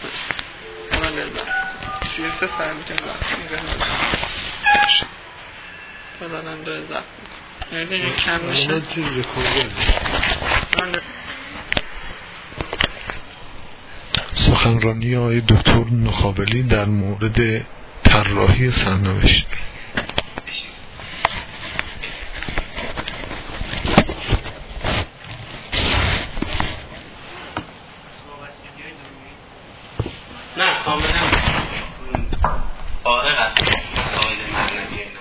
من لذت 33 سر میکنم بدانم لذت میکنم کم میشه سخنرانی آقای دکتر نخابلی در مورد طراحی سرنوشت. نه کاملا فارغ از مسائل معنوی اینا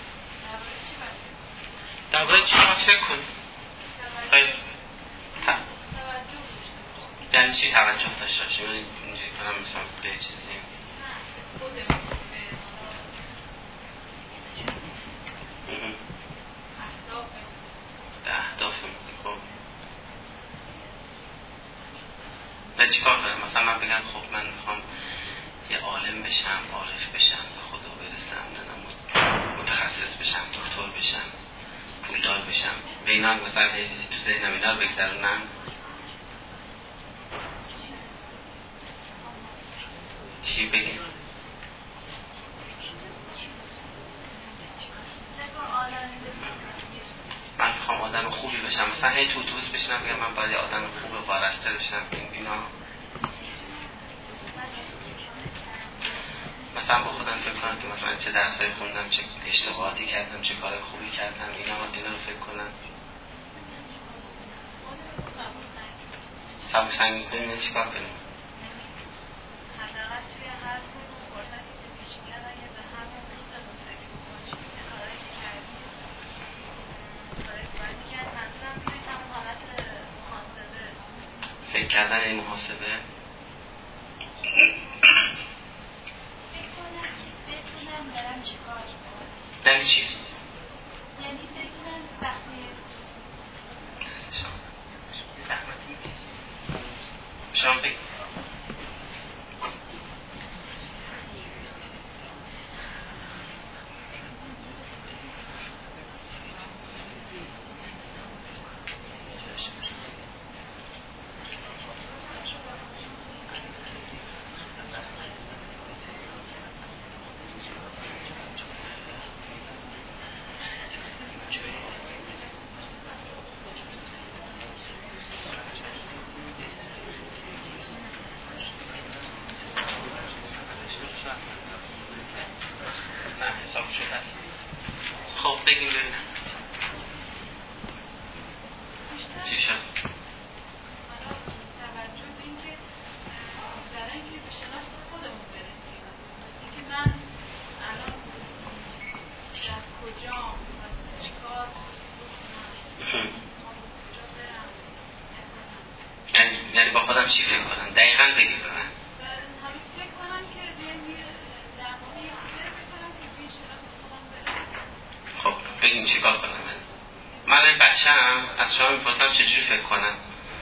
درباره چی باید فکر کنیم؟ یعنی چی توجه داشته باشیم؟ من اینجوری کنم مثلا به چیزی اهداف خب نه چیکار کنم؟ مثلا من بگم خب من میخوام یه عالم بشم، عارف بشم، به خدا برسم، متخصص بشم، دکتر بشم، پولدار بشم، به اینا مثلا تو ذهنم اینا رو بگذرونم. چی بگیم؟ من میخوام آدم خوبی بشم، مثلا هی تو اتوبوس بشینم بگم من باید آدم خوب وارسته بشم. اینا مثلا با خودم فکر کنم که مثلا چه درسایی خوندم، چه اشتباهاتی کردم، چه کار خوبی کردم، اینا رو فکر کنم. سبک سنگین کنیم چی کار کنیم؟ فکر کردن این محاسبه یعنی چی؟ یعنی بتونم زحمه شما بگید. خب بگیم ببینم چی شد؟ توجه به این که برای اینکه به شناخت خودمون برسیم اینکه من الان در کجا چیکار یعنی با خودم چی فکر کنم؟ دقیقاً بگیم به من. همین فکر کنم که در مورد یه چیزی فکر کنم که به شناخت خودم برسیم. خب بگیم چی کار کنم؟ من این بچه‌ام از شما میپرسم چجوری فکر کنم؟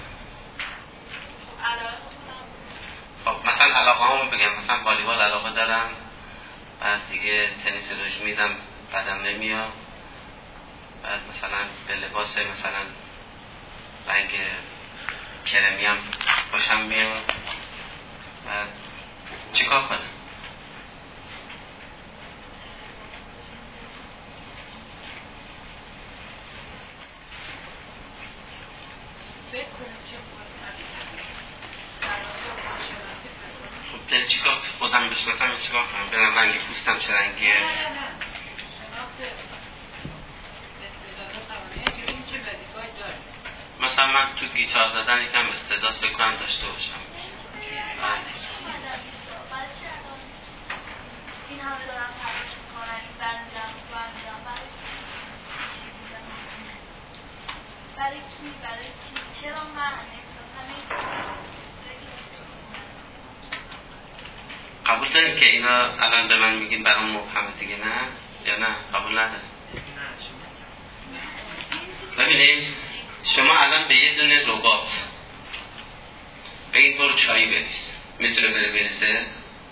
خب مثلا علاقه همون بگم، مثلا والیبال علاقه دارم، بعد دیگه تنیس روش میدم بدم نمیاد، بعد مثلا به لباس مثلا رنگ کرمی هم باشم میاد، بعد چی کار کنم؟ خب چی کار خودم بشناسم چی کار کنم؟ برم رنگ پوستم چه رنگیه؟ مثلا من تو گیتار زدن یکم استعداد بکنم داشته باشم. این همه دارم تلاش میکنم این برمیدم برای کی چرا من قبول داریم که اینا الان به من میگین برام مبهمه دیگه، نه؟ یا نه؟ قبول نداریم؟ ببینید شما الان به یه دونه ربات بگید برو چایی بریز، میتونه بره بریزه؟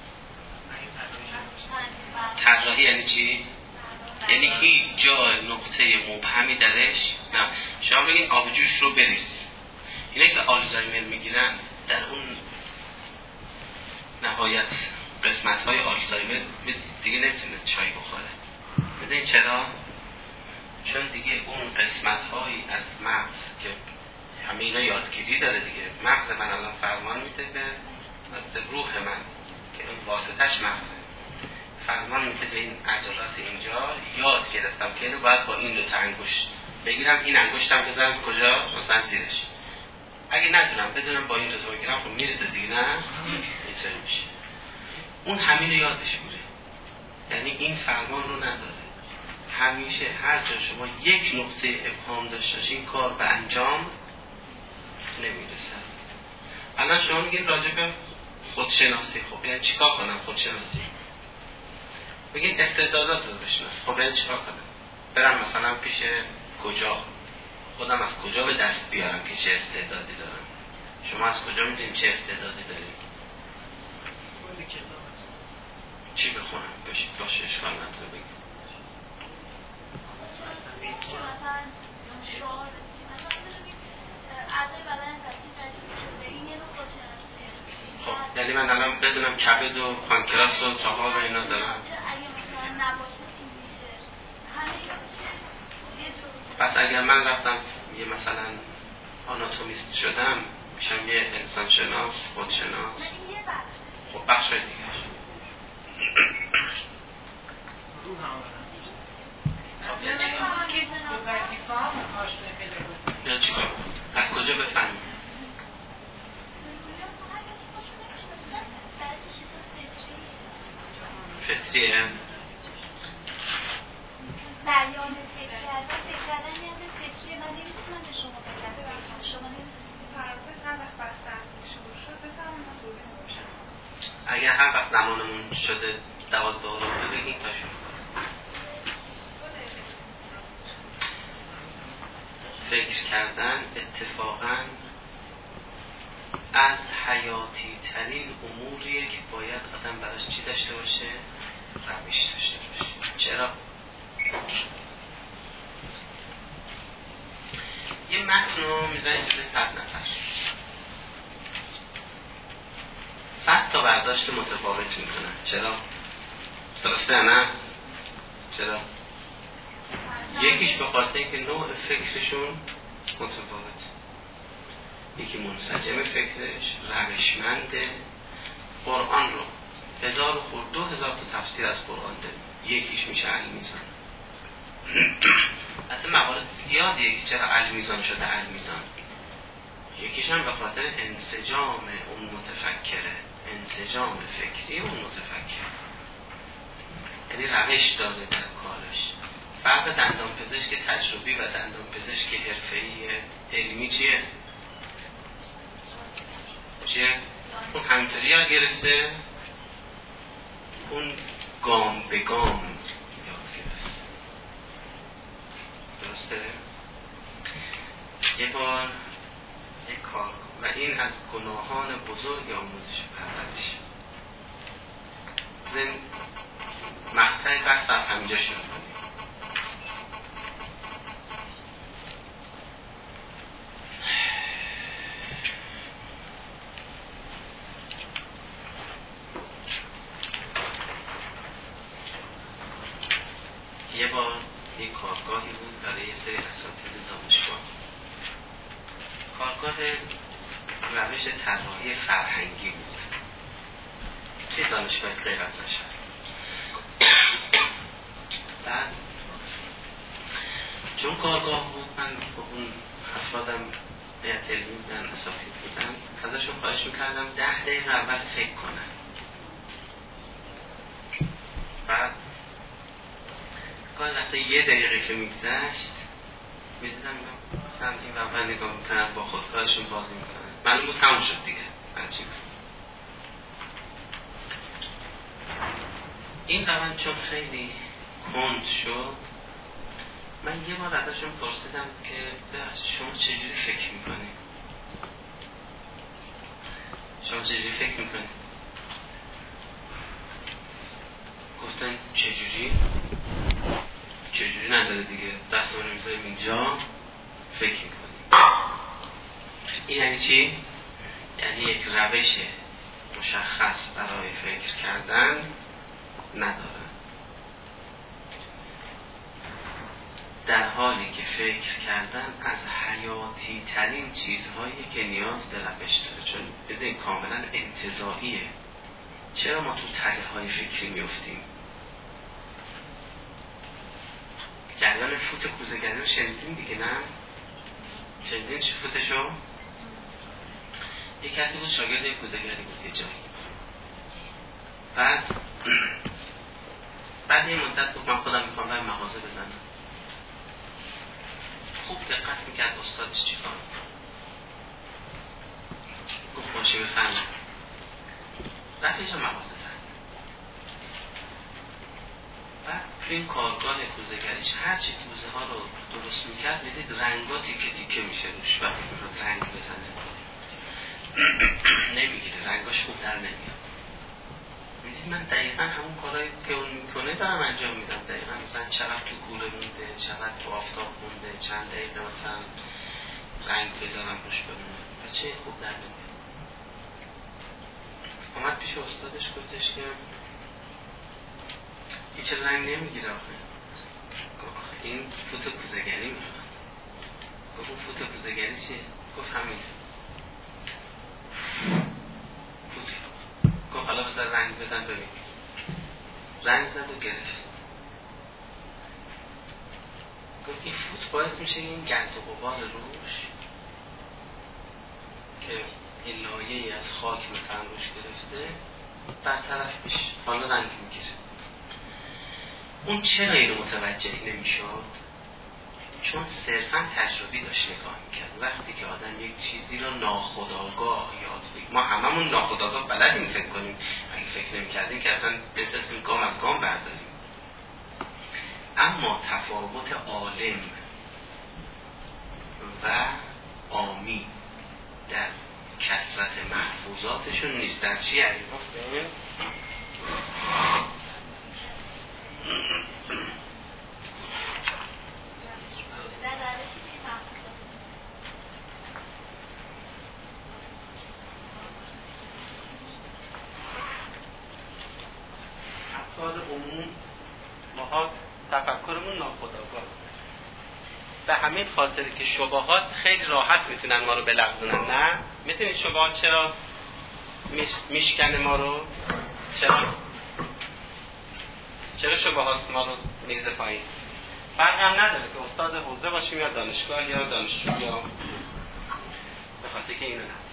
طراحی یعنی چی؟ یعنی هیچ جا نقطه مبهمی درش نه. شما بگید آبجوش رو بریز. اینه که آلزایمر میگیرن در اون نهایت قسمت‌های آلزایمر دیگه نمیتونه چای بخوره. بدین چرا؟ چون دیگه اون قسمت‌هایی از مغز که همه اینا یادگیری داره دیگه، مغز من الان فرمان میده به روح من که اون واسطش مغزه، فرمان میده به این عضلات اینجا یاد گرفتم که اینو باید با این دو تا انگشت بگیرم، این انگشتم بزنم کجا؟ مثلا زیرش. اگه ندونم بدونم با این دو تا بگیرم خب میرسه دیگه، نه اینطوری میشه. اون همین رو یادش میره، یعنی این فرمان رو نداره. همیشه هر جا شما یک نقطه ابهام داشته باشین کار به انجام نمیرسه. الان شما میگین راجع به خودشناسی، خب یعنی چیکار کنم خودشناسی؟ بگین استعدادات رو بشناس، خب یعنی چیکار کنم؟ برم مثلا پیش کجا؟ خودم از کجا به دست بیارم که چه استعدادی دارم؟ شما از کجا میدونید چه استعدادی دارید؟ چی بخونم؟ باشه اشکال نداره بگید. خب یعنی من الان بدونم کبد و پانکراس و طحال و اینا دارم. پس اگر من رفتم یه مثلا آناتومیست شدم میشم یه انسان شناس، خودشناس. خب بخش دیگه یا چیکار؟ از کجا بفهمیم؟ فطریه؟ بیان فکر کردن یعنی فطریه. من نمیتونم به شما بگم، شما نمیتونم فرض هر وقت بحث شروع شد بفهمم من توضیح میدم. اگر هر وقت زمانمون شده 12 رو بگین تا شروع. فکر کردن اتفاقاً از حیاتی ترین اموریه که باید آدم براش چی داشته باشه؟ روش داشته باشه. چرا؟ یه متن رو میزنید جلوی 100 نفر، 100 تا برداشت متفاوت میکنن. چرا؟ درسته نه؟ چرا؟ یکیش به خاطر اینکه نوع فکرشون متفاوت، یکی منسجم فکرش، روشمنده. قرآن رو 1000 خورد 2000 تا تفسیر از قرآن داریم، یکیش میشه المیزان. حتی موارد زیادیه که چرا المیزان شده المیزان. یکیش هم به خاطر انسجام اون متفکره، انسجام فکری اون متفکر، یعنی روش داره در کارش. فرق دندان پزشک تجربی و دندان پزشک حرفه‌ای علمی چیه؟ اون همینطوری یاد گرفته، اون گام به گام یاد گرفته. درسته؟ یه بار یک کار و این از گناهان بزرگ آموزش پرورش. مقطع بحث از همینجا شروع کنیم. یه بار یک کارگاهی بود برای یه سری اساتید دانشگاه. کارگاه روش طراحی فرهنگی بود توی دانشگاه غیر از نشد. بعد چون کارگاه بود من با اون افرادم هیئت علمی بودن، اساتید بودن، ازشون خواهش میکردم 10 دقیقه اول فکر کنن. بعد گاهی وقتا 1 دقیقه که میگذشت میدیدم مثلا این اول نگاه میکنن با خودکارشون بازی میکنن، معلوم بود تموم شد دیگه. عجیب. این روند چون خیلی کند شد، من یه بار ازشون پرسیدم که شما چجوری فکر میکنید؟ شما چجوری فکر میکنید؟ گفتن چجوری نداره دیگه، دست رو میذاریم اینجا فکر میکنیم. این یعنی چی؟ یعنی یک روش مشخص برای فکر کردن ندارن، در حالی که فکر کردن از حیاتی ترین چیزهایی که نیاز به روش داره، چون بده کاملا انتزاعیه. چرا ما تو تله‌های فکری میفتیم؟ جریان فوت کوزه‌گری رو شنیدین دیگه، نه؟ شنیدین چه فوتشو؟ یک کسی بود شاگرد یک کوزه‌گری بود یه جایی. بعد یه مدت بود من خودم میخوام برم مغازه بزنم. خوب دقت میکرد استادش چی کار میکنه. گفت باشه بفهمم. رفت اینجا مغازه زد. بعد تو این کارگاه کوزه‌گریش هرچی کوزه ها رو درست میکرد میدید رنگا تیکه تیکه میشه روش. وقتی میخواد رنگ بزنه نمیگیره، رنگاش خوب در نمیاد. میدید من دقیقا همون کارهایی که اون میکنه دارم انجام میدم. دقیقا مثلا چقدر تو کوله مونده، چقدر تو آفتاب مونده، چند دقیقه مثلا رنگ بزنم روش بمونه، بچه خوب در نمیاد. اومد پیش استادش گفتش که هیچ رنگ نمیگیره آخه. گفت این فوت کوزه‌گری میخواد. گفت اون فوت کوزه‌گری چیه؟ گفت همین فوت. گفت حالا بذار رنگ بزن ببین. رنگ زد و گرفت. گفت این فوت باعث میشه این گرد و غبار روش که این لایه‌ای از خاک مثلا روش گرفته برطرف میشه، حالا رنگ میگیره. اون چرا اینو متوجه نمیشد؟ چون صرفا تجربی داشت نگاه میکرد. وقتی که آدم یک چیزی رو ناخودآگاه یاد بگیره، ما هممون ناخودآگاه بلدیم فکر کنیم، اگه فکر نمیکردیم که اصلا بسیار گام از گام برداریم. اما تفاوت عالم و عامی در کثرت محفوظاتشون نیست. در چی علی گفته؟ افراد عموم ماها تفکرمون ناخودآگاه، به همین خاطر که شبهات خیلی راحت میتونن ما رو بلغزونن. نه میتونید شبهات چرا میشکنه ما رو؟ چرا شبهات ما رو میریزه پایین؟ فرق هم نداره که استاد حوزه باشیم یا دانشگاه یا دانشجو، یا به خاطر که اینو هست.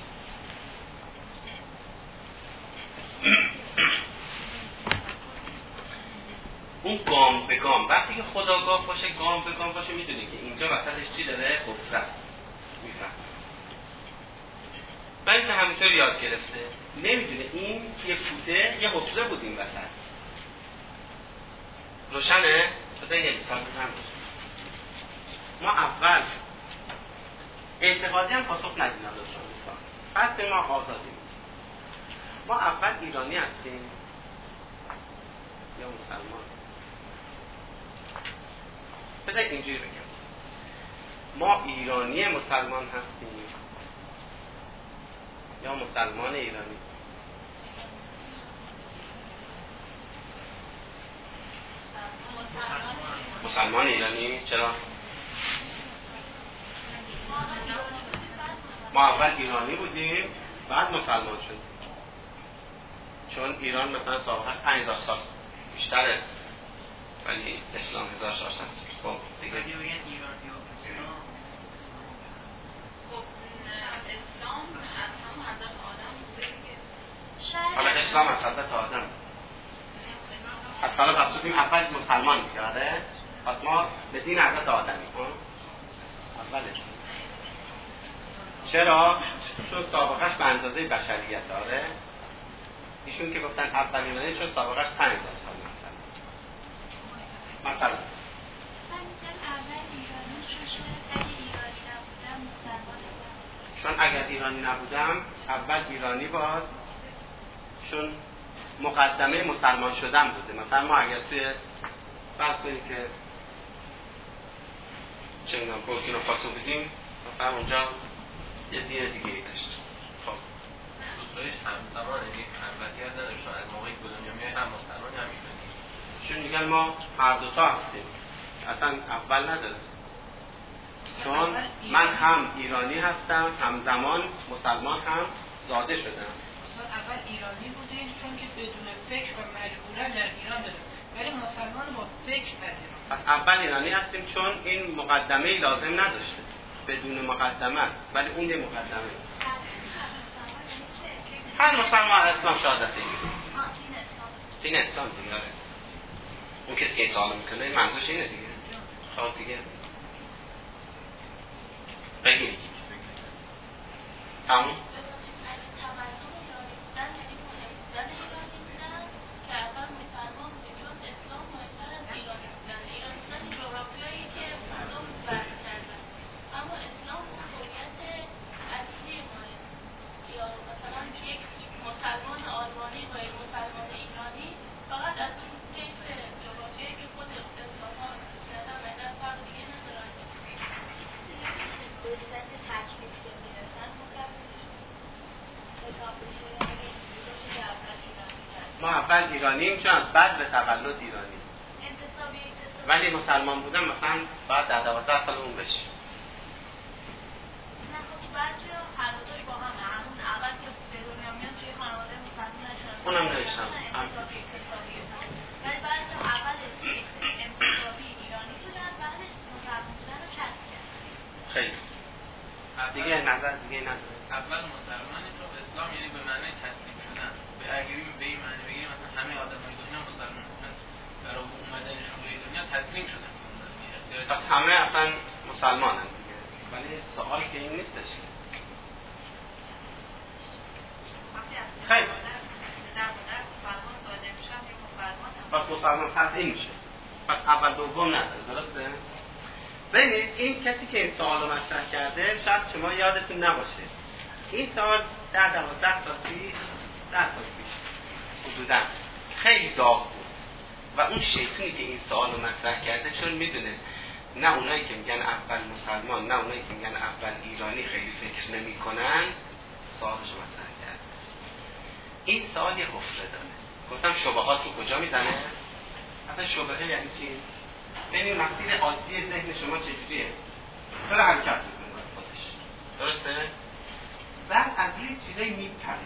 اون گام به گام، وقتی که خودآگاه باشه گام به گام باشه میدونه که اینجا وسطش چی داره؟ حفره است. میفهم. ولی که همینطور یاد گرفته نمیدونه این یه فوته یه حفره بود این وسط. روشنه؟ بذار یه مثال بزنم. ما اول اعتقادی هم پاسخ ندیم لطفا. پس ما آزادیم. ما اول ایرانی هستیم یا مسلمان؟ بذار اینجوری بگم، ما ایرانی مسلمان هستیم یا مسلمان ایرانی؟ مسلمان ایرانی. چرا؟ ما اول ایرانی بودیم بعد مسلمان شدیم، چون ایران مثلا سابقه 5000 سال بیشتره ولی اسلام 1400. خب دیگه خب اسلام از همون حضرت آدم بوده دیگه. حالا اسلام از حضرت آدم پس حالا پس بودیم اول مسلمان میگرده، پس ما به دین حضرت آدمی اولش. چرا؟ چون سابقهش به اندازه بشریت داره. ایشون که گفتن اولینه چون سابقهش 5000 سال مثلا. چون اگر ایرانی نبودم اول ایرانی باز، چون مقدمه مسلمان شدن بوده. مثلا ما اگر توی فرض کنیم که چه میدونم بورکینافاسو بودیم، مثلا اونجا یه دین دیگه ای داشت. خب دوستایش همزمان یک خلوتیت نداره، شاید موقعی که دنیا میای هم مسلمان هم ایرانی. چون میگن ما هر دوتا هستیم، اصلا اول نداره. چون من هم ایرانی هستم، همزمان مسلمان هم زاده شدم. اول ایرانی بودیم چون که بدون فکر و مجبورا در ایران داریم، ولی مسلمان با فکر پذیریم. پس اول ایرانی هستیم چون این مقدمه لازم نداشته، بدون مقدمه، ولی اون یه مقدمه. هر مسلمان اسلام شهادت این اسلام دیگه. اون کسی که سوال میکنه منظورش اینه دیگه. خب دیگه بگیم تموم. ما اول ایرانیم چون از بعد به تولد ایرانیم، ولی مسلمان بودن مثلا بعد در 12 سال اون بشی. اونم نوشتم خیلی دیگه نظر دیگه نداره. اول مسلمانی تو اسلام یعنی به معنی تسلیم شدن. به اگری به این معنی بگیریم مثلا همه آدمای دنیا مسلمان هستن، برای اومدنشون به دنیا تسلیم شدن. پس همه اصلا مسلمانن دیگه. ولی سوال که این نیستش. خیلی پس مسلمان تسلیم میشه. پس اول دوم نداره، درسته؟ ببینید این کسی که این سوال رو مطرح کرده شاید شما یادتون نباشه. این سوال در 12 سال پیش حدوداً خیلی داغ بود و اون شیطونی که این سوال رو مطرح کرده چون میدونه نه اونایی که میگن اول مسلمان نه اونایی که میگن اول ایرانی خیلی فکر نمی کنن سوالش رو مطرح کرده. این سوال یه حفره داره. گفتم شبهات رو کجا میزنه؟ اصلا شبهه یعنی چی؟ ببین مسیر عادی ذهن شما چجوریه؟ داره حرکت میکنه خودش، درسته؟ بعد از یه چیزایی میپره،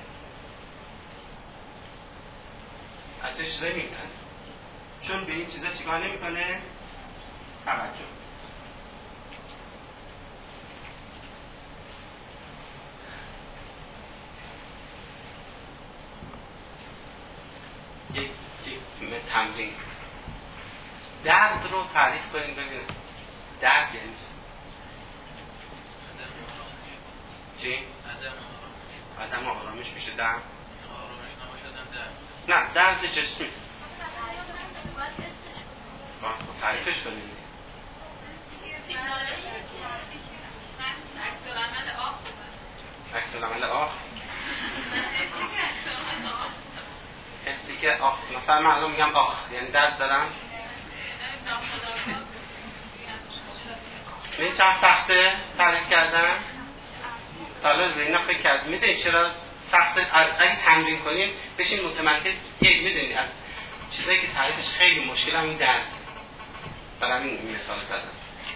از یه چیزایی میپره چون به این چیزا چیکار نمیکنه؟ توجه. یک تمرین درد رو تعریف کنیم ببینید. درد یعنی چی؟ عدم آرامش میشه درد؟ آرامش نباشدن درد؟ نه درد جسمی. تعریفش کنیم. عکس العمل آخ. حسی که آخ، مثلا من الان میگم آخ یعنی درد دارم. این چند سخته تعریف کردن؟ حالا زینا فکر کرد میدونی چرا سخته؟ اگه تمرین کنیم بشین متمرکز. یک میدونی از چیزایی که تعریفش خیلی مشکل هم این درد. برای این مثال زدم.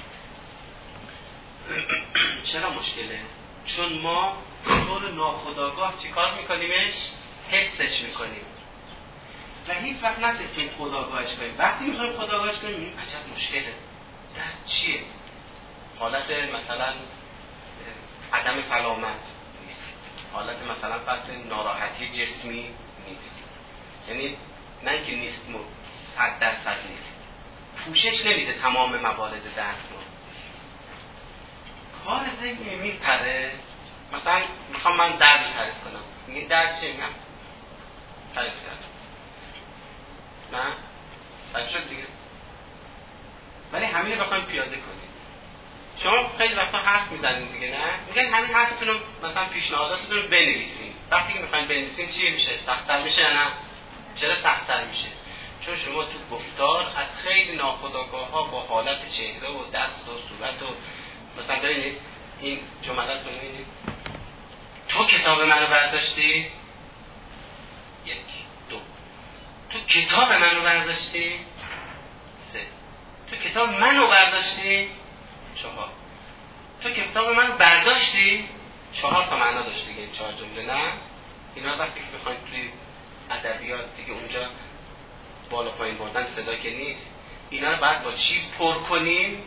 چرا مشکله؟ چون ما طور ناخودآگاه چیکار میکنیمش؟ حسش میکنیم و هیچ وقت نتونیم خودآگاهش کنیم. وقتی میخوایم خودآگاهش کنیم عجب مشکله. درد چیه؟ حالت مثلا عدم سلامت نیست، حالت مثلا فرض ناراحتی جسمی نیست، یعنی نه اینکه نیست 100% نیست، پوشش نمیده تمام موارد درد رو. کار ذهنی میپره. مثلا میخوام من درد تعریف کنم، میگه درد چیه؟ میگم تعریف کردم نه؟ تعریف شد دیگه. ولی همین رو بخوایم پیاده کنیم. شما خیلی وقتا حرف میزنید دیگه نه؟ میگن همین حرفتون رو مثلا پیشنهاداتتون رو بنویسین. وقتی که میخواین بنویسین چی میشه؟ سخت‌تر میشه نه؟ چرا سخت‌تر میشه؟ چون شما تو گفتار از خیلی ناخودآگاه‌ها با حالت چهره و دست و صورت و مثلا ببینید این جملات رو ببینید. تو کتاب منو برداشتی؟ 1 2 تو کتاب منو برداشتی 3 تو کتاب منو برداشتی 4 تو کتاب منو برداشتی 4 تا معنا داشت دیگه 4 جمله نه اینا وقتی که بخواید توی ادبیات دیگه اونجا بالا پایین بردن صدا که نیست اینا رو باید با چی پر کنیم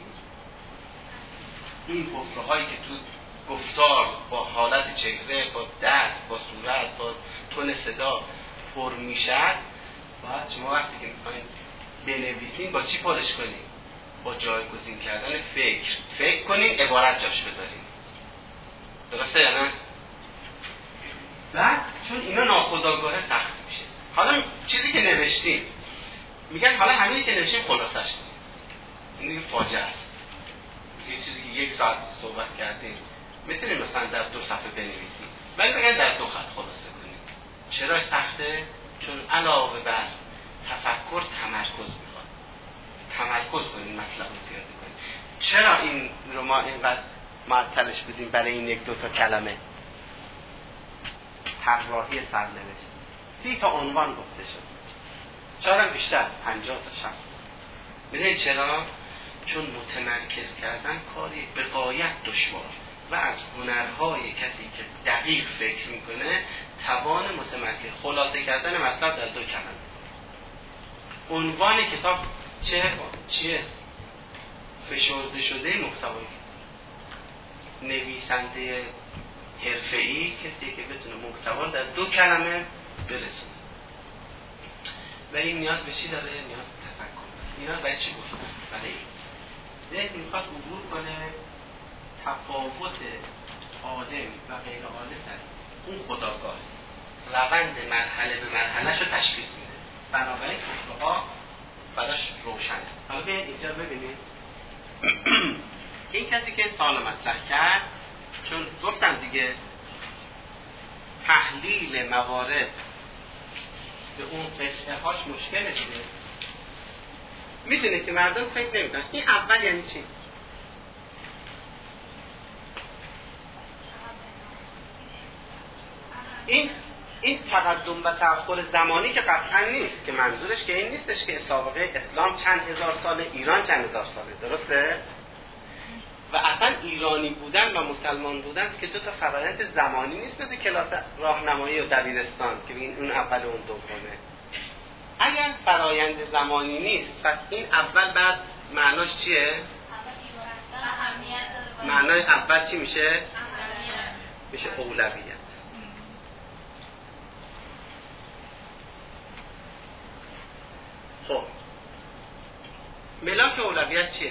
این حفره‌هایی که تو گفتار با حالت چهره با دست با صورت با تون صدا پر میشد باید شما وقتی که میخواین بنویسین با چی پرش کنیم با جایگزین کردن فکر کنین عبارت جاش بذارین درسته یا نه؟ بعد چون اینا ناخودآگاه سخت میشه حالا چیزی که نوشتیم میگن حالا همینی که نوشتیم خلاصش کنیم این فاجعه است یه چیزی که 1 ساعت صحبت کردیم میتونیم مثلا در 2 صفحه بنویسیم ولی بگن در 2 خط خلاصه کنیم چرا سخته؟ چون علاوه بر تفکر تمرکز میخواد تمرکز کنیم مطلب رو پیاده کنیم چرا این رو ما اینقدر معطلش بودیم برای این 1-2 تا کلمه طراحی سرنوشت 30 تا عنوان گفته شد شاید بیشتر 50 تا 60 میدونید چرا؟ چون متمرکز کردن کاری به غایت دشوار و از هنرهای کسی که دقیق فکر میکنه توان متمرکز خلاصه کردن مطلب در 2 کلمه عنوان کتاب چیه؟ فشرده شده محتوایی نویسنده حرفه‌ای کسی که بتونه محتوا در 2 کلمه برسونه و این نیاز به چی داره؟ نیاز به تفکر نیاز به چی گفت؟ برای این میخواد عبور کنه تفاوت آدم و غیر آدم در اون خودآگاه روند مرحله به مرحله شو تشخیص میده بنابراین خودها براش روشنه حالا بیاید اینجا ببینید این کسی که سوال مطرح کرد چون گفتم دیگه تحلیل موارد به اون قصه هاش مشکله دیگه میدونید که مردم فکر نمیکنن این اول یعنی چی؟ این تقدم و تأخر زمانی که قطعا نیست که منظورش که این نیستش که سابقه اسلام چند هزار ساله ایران چند هزار ساله درسته؟ و اصلا ایرانی بودن و مسلمان بودن که 2 تا فرایند زمانی نیست مثل کلاس راهنمایی و دبیرستان که بگین اون اول و اون دومه اگر فرایند زمانی نیست پس این اول بعد معناش چیه؟ معنای اول چی میشه؟ میشه اولویت خب ملاک اولویت چیه؟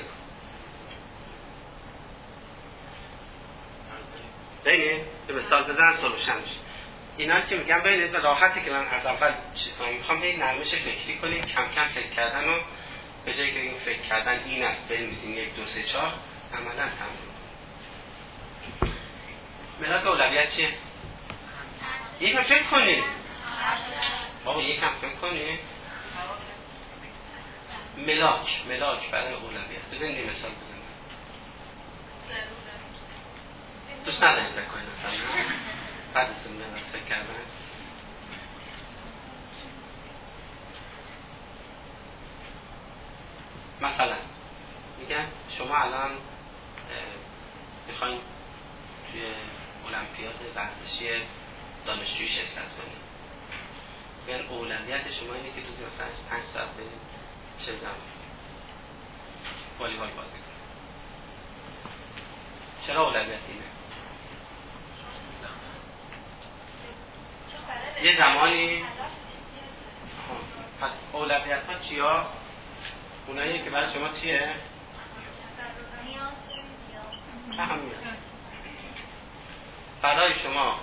بینید به مثال بزنم سلوشن میشه اینا که میگم بینید و راحتی که من از اول چیزا میخوام این نرمش فکری کنیم کم کم فکر کردن و به جایی که این فکر کردن این است بنویسیم 1 2 3 4 عملا تمرین کنیم ملاک اولویت چیه؟ یکم فکر کنید بابا یکم فکر کنید ملاک برای اولویت بزنید این مثال بزنید دوست ندارید فکر کنید مثلا بعد از این فکر کردن مثلا میگن شما الان میخواین توی المپیاد ورزشی دانشجویی شرکت کنید میگن اولویت شما اینه که روزی مثلا 5 ساعت برید چه زمان والیبال بازی کنید چرا اولویت اینه؟ یه زمانی پس اولویت ها چیا؟ اونایی که برای شما چیه؟ اهمیت برای شما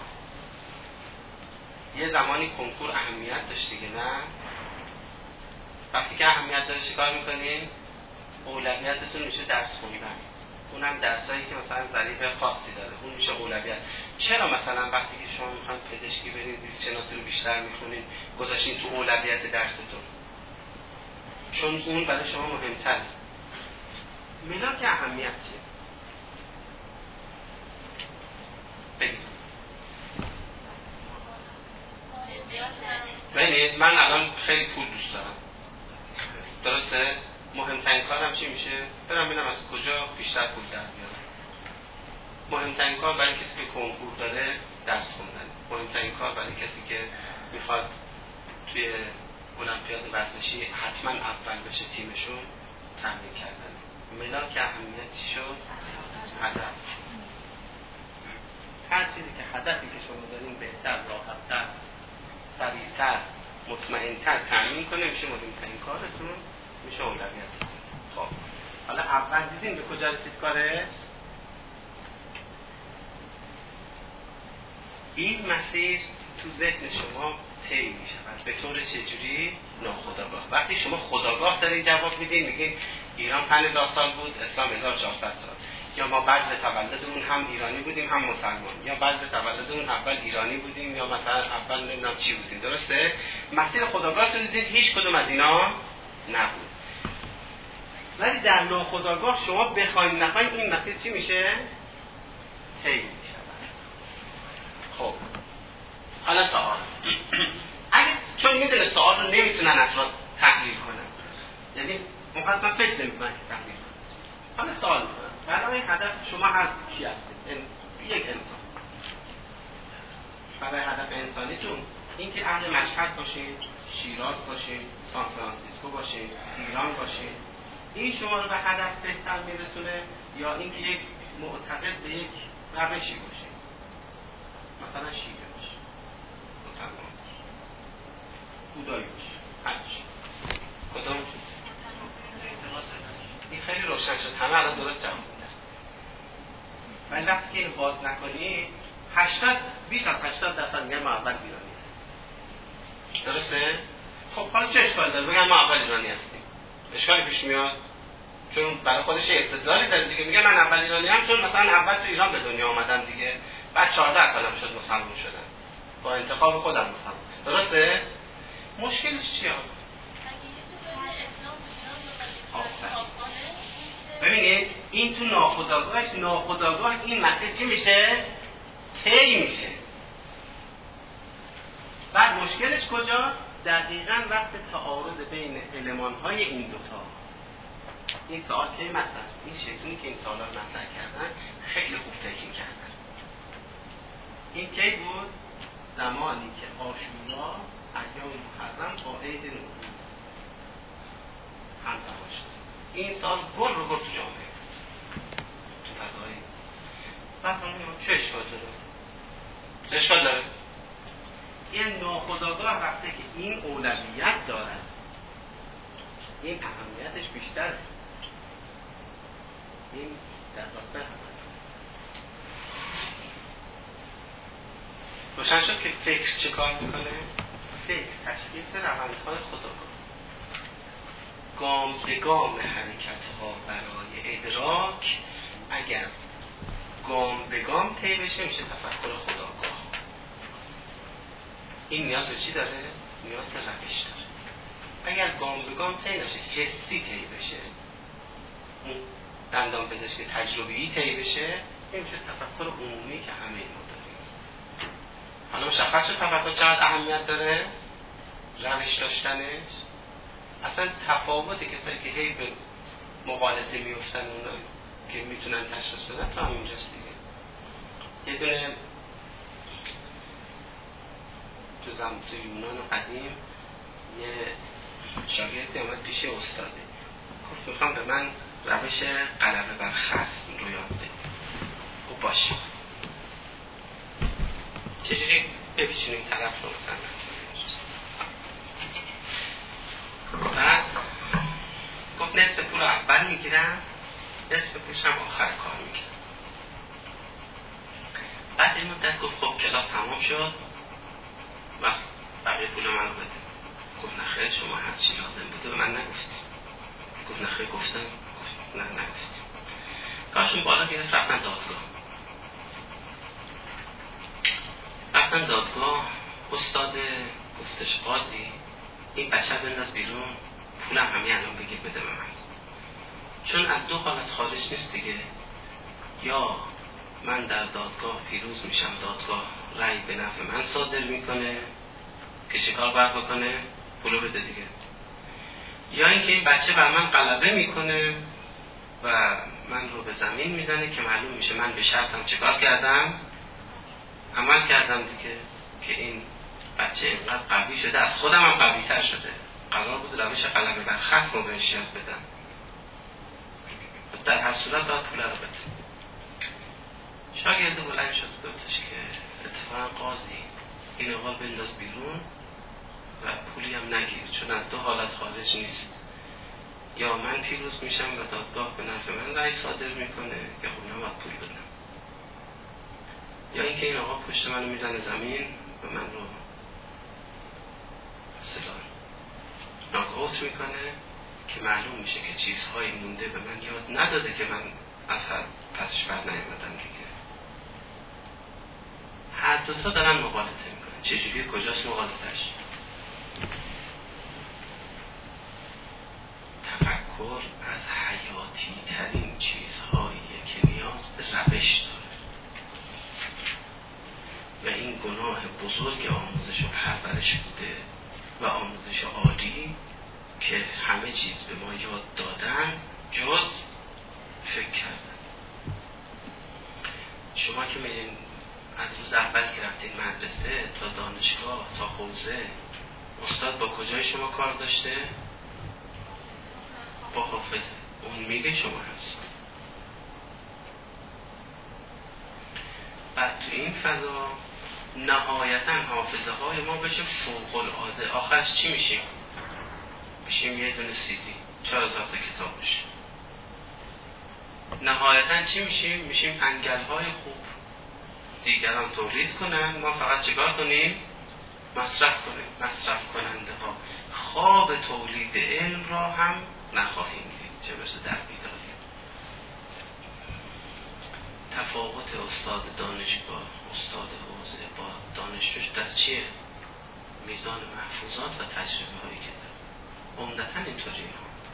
یه زمانی کنکور اهمیت داشت دیگه نه؟ وقتی که اهمیت داره چیکار میکنین؟ اولویتتون میشه درس خوندن اونم درسایی که مثلا ظریف خاصی داره اون میشه اولویت چرا مثلا وقتی که شما میخواین پزشکی برید زیست شناسی رو بیشتر میخونین گذاشتین تو اولویت درستون چون اون برای شما مهمتره ملاک اهمیت چیه؟ بگید ببینید من الان خیلی پول دوست دارم، درسته؟ مهمترین کارم چی میشه؟ برم ببینم از کجا بیشتر پول در بیارم. مهمترین کار برای کسی که کنکور داره درس خوندن. مهمترین کار برای کسی که میخواد توی المپیاد ورزشی حتما اول بشه تیمشون تمرین کردن. ملاک اهمیت چی شد؟ هدف. هر چیزی که هدفی که شما دارین بهتر، راحت‌تر، سریع‌تر، مطمئن‌تر تامین کنه میشه مهمترین کارتون، میشه اولویت. خب حالا اول دیدین به کجا رسید کاره؟ این مسیر تو ذهن شما طی میشه به طور چجوری؟ ناخودآگاه. وقتی شما خودآگاه دارین جواب میدین، میگین ایران 5000 سال بود، اسلام 1400 سال، یا ما بعد به تولدمون هم ایرانی بودیم هم مسلمان، یا بعد به تولدمون اول ایرانی بودیم یا مثلا اول نمیدونم چی بودیم، درسته؟ مسیر خودآگاه رو دیدین هیچ کدوم از اینا نبود. ولی در ناخودآگاه شما بخواید نخواید این مسیر چی میشه؟ طی میشه. خب حالا سوال. اگه چون میدونه سوال رو نمیتونن افراد تحلیل کنن، یعنی مقدما فکر نمیکنن که تحلیل کنن، حالا سوال میکنن برای هدف شما هست کی هستید؟ یک انسان. برای هدف انسانیتون این که اهل مشهد باشید، شیراز باشید، سان فرانسیسکو باشید، ایران باشید، این شما رو به هدف بهتر میرسونه یا اینکه یک معتقد به یک روشی باشید؟ مثلا شیعه باشه، مسلمان باشه، بودایی باشه، هرچی کدام؟ این خیلی روشن شد، همه الان درست جواب میدن. ولی وقتی که این باز نکنی 80 بیش از 80% میگن ما اول ایرانی هستیم، درسته؟ خب حالا چه اشکال داره بگن ما اول ایرانی هستیم؟ اشکالی پیش میاد؟ چون برای خودش استدلالی داره دیگه، میگه من اول ایرانی هم چون مثلا اول تو ایران به دنیا آمدم دیگه، بعد 14 سالم شد مسلمان شدم با انتخاب خودم مسلمان، درسته؟ مشکلش چیه؟ ببینید این تو ناخودآگاه این مسئله چی میشه؟ طی میشه. بعد مشکلش کجا؟ دقیقاً وقت تعارض بین المان‌های این دوتا. این سوال کی مطرح است؟ این شکلی که این سوالا رو مطرح کردن خیلی خوب فکر کردن. این کی بود؟ زمانی که عاشورا ایام محرم با عید نوروز همزمان شد. این سال گل رو برد تو جامعه، تو فضایی. بعد ما چه اشکال داره؟ چه اشکال داره؟ این ناخودآگاه رفته که این اولویت دارد، این اهمیتش بیشتره، این در راستای همه روشن شد که فکر چه کار میکنه؟ فکر تشخیص روندهای خودآگاه، گام به گام حرکت ها برای ادراک اگر گام به گام طی بشه میشه تفکر خودآگاه. این نیاز به چی داره؟ نیاز به روش داره. اگر گام به گام طی نشه، حسی طی بشه، اون دندان پزشکی تجربی طی بشه، این میشه تفکر عمومی که همه ما داریم. حالا مشخص شد تفکر چقدر اهمیت داره؟ روش داشتنش. اصلا تفاوت کسایی که هی به مقالطه میفتن اونا که میتونن تشخیص بدن تا همینجاست دیگه. یه دونه تو یونان قدیم یه شاگردی اومد پیش استاده، گفت میخوام به من روش غلبه بر خصم رو یاد بدید. خب باشه، چجوری بپیچونیم طرف رو مثلا بعد گفت نصف پول اول میگیرم، نصف پولش هم آخر کار میگیرم. بعد این مدت گفت خب کلاس تمام شد و بقیه پول منو بده. گفت نخیر شما هر چی لازم بوده به من نگفتی. گفت نخیر گفتم. گفت نه نگفتی. کارشون بالا گرفت، رفتن دادگاه. استاد گفتش قاضی این بچه بنداز بیرون، پولم همین الان بگیر بده به من، چون از دو حالت خارج نیست دیگه، یا من در دادگاه پیروز میشم، دادگاه رأی به نفع من صادر میکنه، که چیکار باید بکنه؟ پولو بده دیگه. یا اینکه این بچه بر من غلبه میکنه و من رو به زمین میزنه که معلوم میشه من به شرطم چیکار کردم؟ عمل کردم دیگه، که این بچه اینقدر قوی شده، از خودم هم قوی تر شده. قرار بود روش غلبه بر خصم رو بهش یاد بدم. در هر صورت باید پول رو بده. شاگرد بلند شد گفتش که اتفاقا قاضی این آقا بنداز بیرون و پولی هم نگیر، چون از دو حالت خارج نیست. یا من پیروز میشم و دادگاه به نفع من رأی صادر میکنه یا خب من باید پول بدم، یا اینکه این آقا پشت منو میزنه زمین و من رو مثلا ناک‌آوت میکنه که معلوم میشه که چیزهایی مونده به من یاد نداده که من از هر پسش بر نیامدم دیگه. هر دوتا دارن مغالطه میکنن. چجوری؟ کجاست مغالطه‌اش؟ تفکر از حیاتی ترین چیزهاییه که نیاز به روش داره و این گناه بزرگ آموزش و پرورش بوده و آموزش عالی که همه چیز به ما یاد دادن جز فکر کردن. شما که میرین از روز اول که رفتین مدرسه تا دانشگاه تا حوزه، استاد با کجای شما کار داشته؟ با حافظه. اون میگه شما هست. بعد تو این فضا نهایتا حافظه های ما بشه فوق العاده. آخرش چی میشیم؟ میشیم یه دونه سیدی 4000 تا کتاب میشه. نهایتا چی میشیم؟ میشیم انگل های خوب، دیگران تولید کنن، ما فقط چیکار کنیم؟ مصرف کنیم. مصرف کننده ها خواب تولید علم را هم نخواهیم دید، چه برسه در بیداری. تفاوت استاد دانشگاه، استاد حوزه با دانشجوش در چیه؟ میزان محفوظات و تجربه هایی که داره. عمدتاً اینطوریه.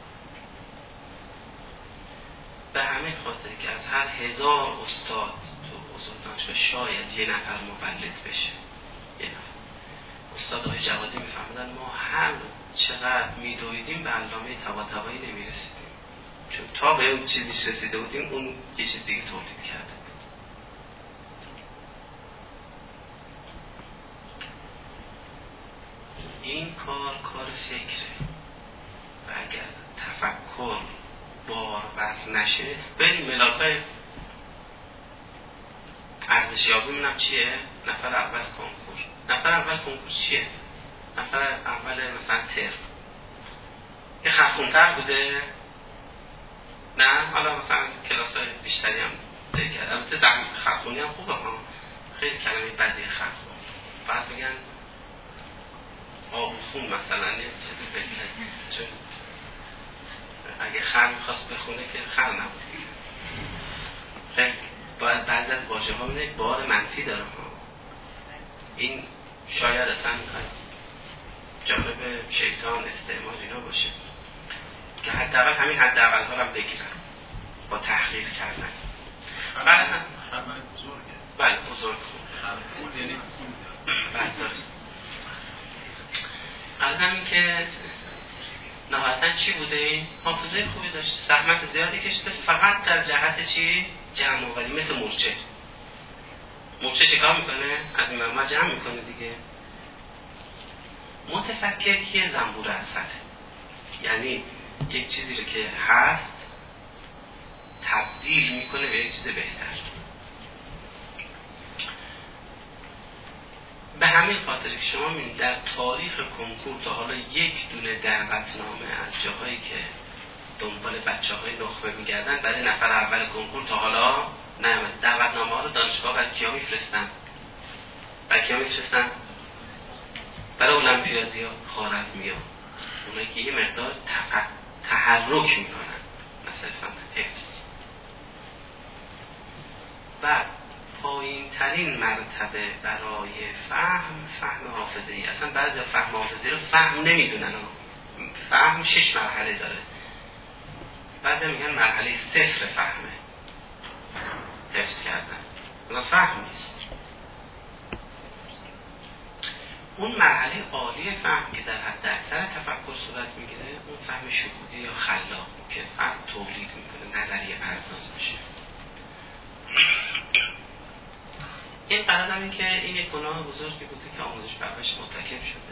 به همین خاطر که از هر 1000 استاد تو حوزه دانشگاه شاید یه نفر مولد بشه. یه نفر. استادهای جوادی میفهمدن ما هر چقدر میدویدیم به علامه طباطبایی نمیرسیدیم، چون تا به اون چیزیش رسیده بودیم اون یه چیز دیگه تولید کرده بود. این کار فکره و اگر تفکر بارور نشه، بریم ملاکای ارزشیابی منم چیه؟ نفر اول کنکور. نفر اول کنکور چیه؟ نفر اول مثلا ترم یه خرخونتر بوده؟ نه؟ حالا مثلا کلاس های بیشتری هم ده کرد. البته خرخونی هم خوبه ها، خیلی کلمه بدی خرخون. بعد میگن آبخون مثلا یه چیزی بگیره، چون اگه خر میخواست بخونه که خر نبود. خیلی باید بعضی از واژه ها یک بار منفی داره ها. این شاید اصلا از جانب شیطان استعمال اینا باشه که حداقل همین حداقل ها هم بگیرن با تحقیر کردن. بعد هم بزرگه. بله بزرگ خوب. پول یعنی پول. بله درست. از همین که نهایتا چی بوده این؟ حافظه خوبی داشته، زحمت زیادی کشیده، فقط در جهت چی؟ جمع آوری. مثل مورچه چیکار میکنه؟ از این مرمى جمع میکنه دیگه. متفکر کیه؟ زنبور اسد. یعنی یک چیزی رو که هست تبدیل میکنه به یک چیز بهتر. به همین خاطر که شما می‌بینید در تاریخ کنکور تا حالا یک دونه دعوتنامه از جاهایی که دنبال بچه‌های نخبه می‌گردن برای نفر اول کنکور تا حالا نیامد. دعوتنامه‌ها رو دانشگاه برای کیا می‌فرستن؟ برای المپیادیا، خوارزمیا، اونایی که یه مقدار تحرک می‌کنن، مثلا حفظ. بعد پایین ترین مرتبه برای فهم حافظه‌ای. اصلا بعضی فهم حافظه‌ای رو فهم نمیدونن. فهم 6 مرحله داره. بعضی میگن مرحله 0 فهمه، حفظ کردن. اونا فهم نیست. اون مرحله عالی فهم که در حد اکثر تفکر صورت میگیره، اون فهم شهودی یا خلاق که فهم تولید میکنه، نظریه پرداز میشه. این قرار هم این که این یک گناه بزرگی بوده که آموزش پرورش مرتکب شده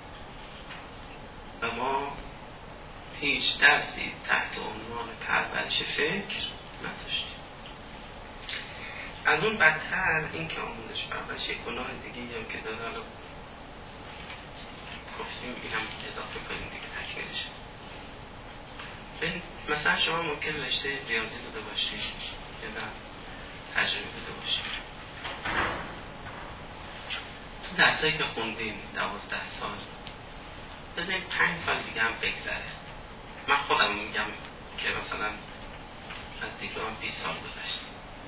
و ما هیچ درسی تحت عنوان پرورش فکر نداشتیم. از اون بدتر این که آموزش پرورش یک گناه دیگه هم که داره، حالا گفتیم اینم اضافه کنیم دیگه تکمیلش. مثلا شما ممکن رشته ریاضی بوده باشید یا نه تجربه بوده باشید، تو درسایی که خوندیم 12 سال بذاریم 5 سال دیگه هم بگذره. من خودم میگم که مثلا از دیپلم 20 سال گذشته،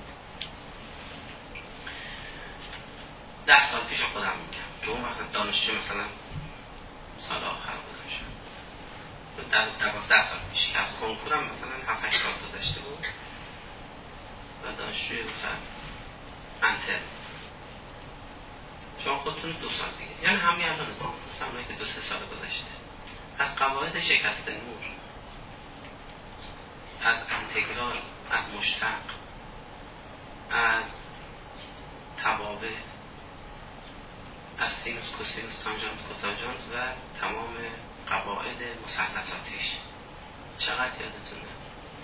10 سال پیش خودم میگم که اون وقت دانشجو مثلا سال آخر بودم شد، در 12 سال پیش که از کنکورم مثلا 7-8 سال گذشته بود و دانشجوی مثلا انتر شما خودتون 2 سال دیگه، یعنی همین الان مثلا اونایی که 2-3 سال گذشته از قواعد شکست نور، از انتگرال، از مشتق، از توابع، از سینوس، کوسینوس، تانژانت، کوتاژانت و تمام قواعد مثلثاتیش چقدر یادتونه؟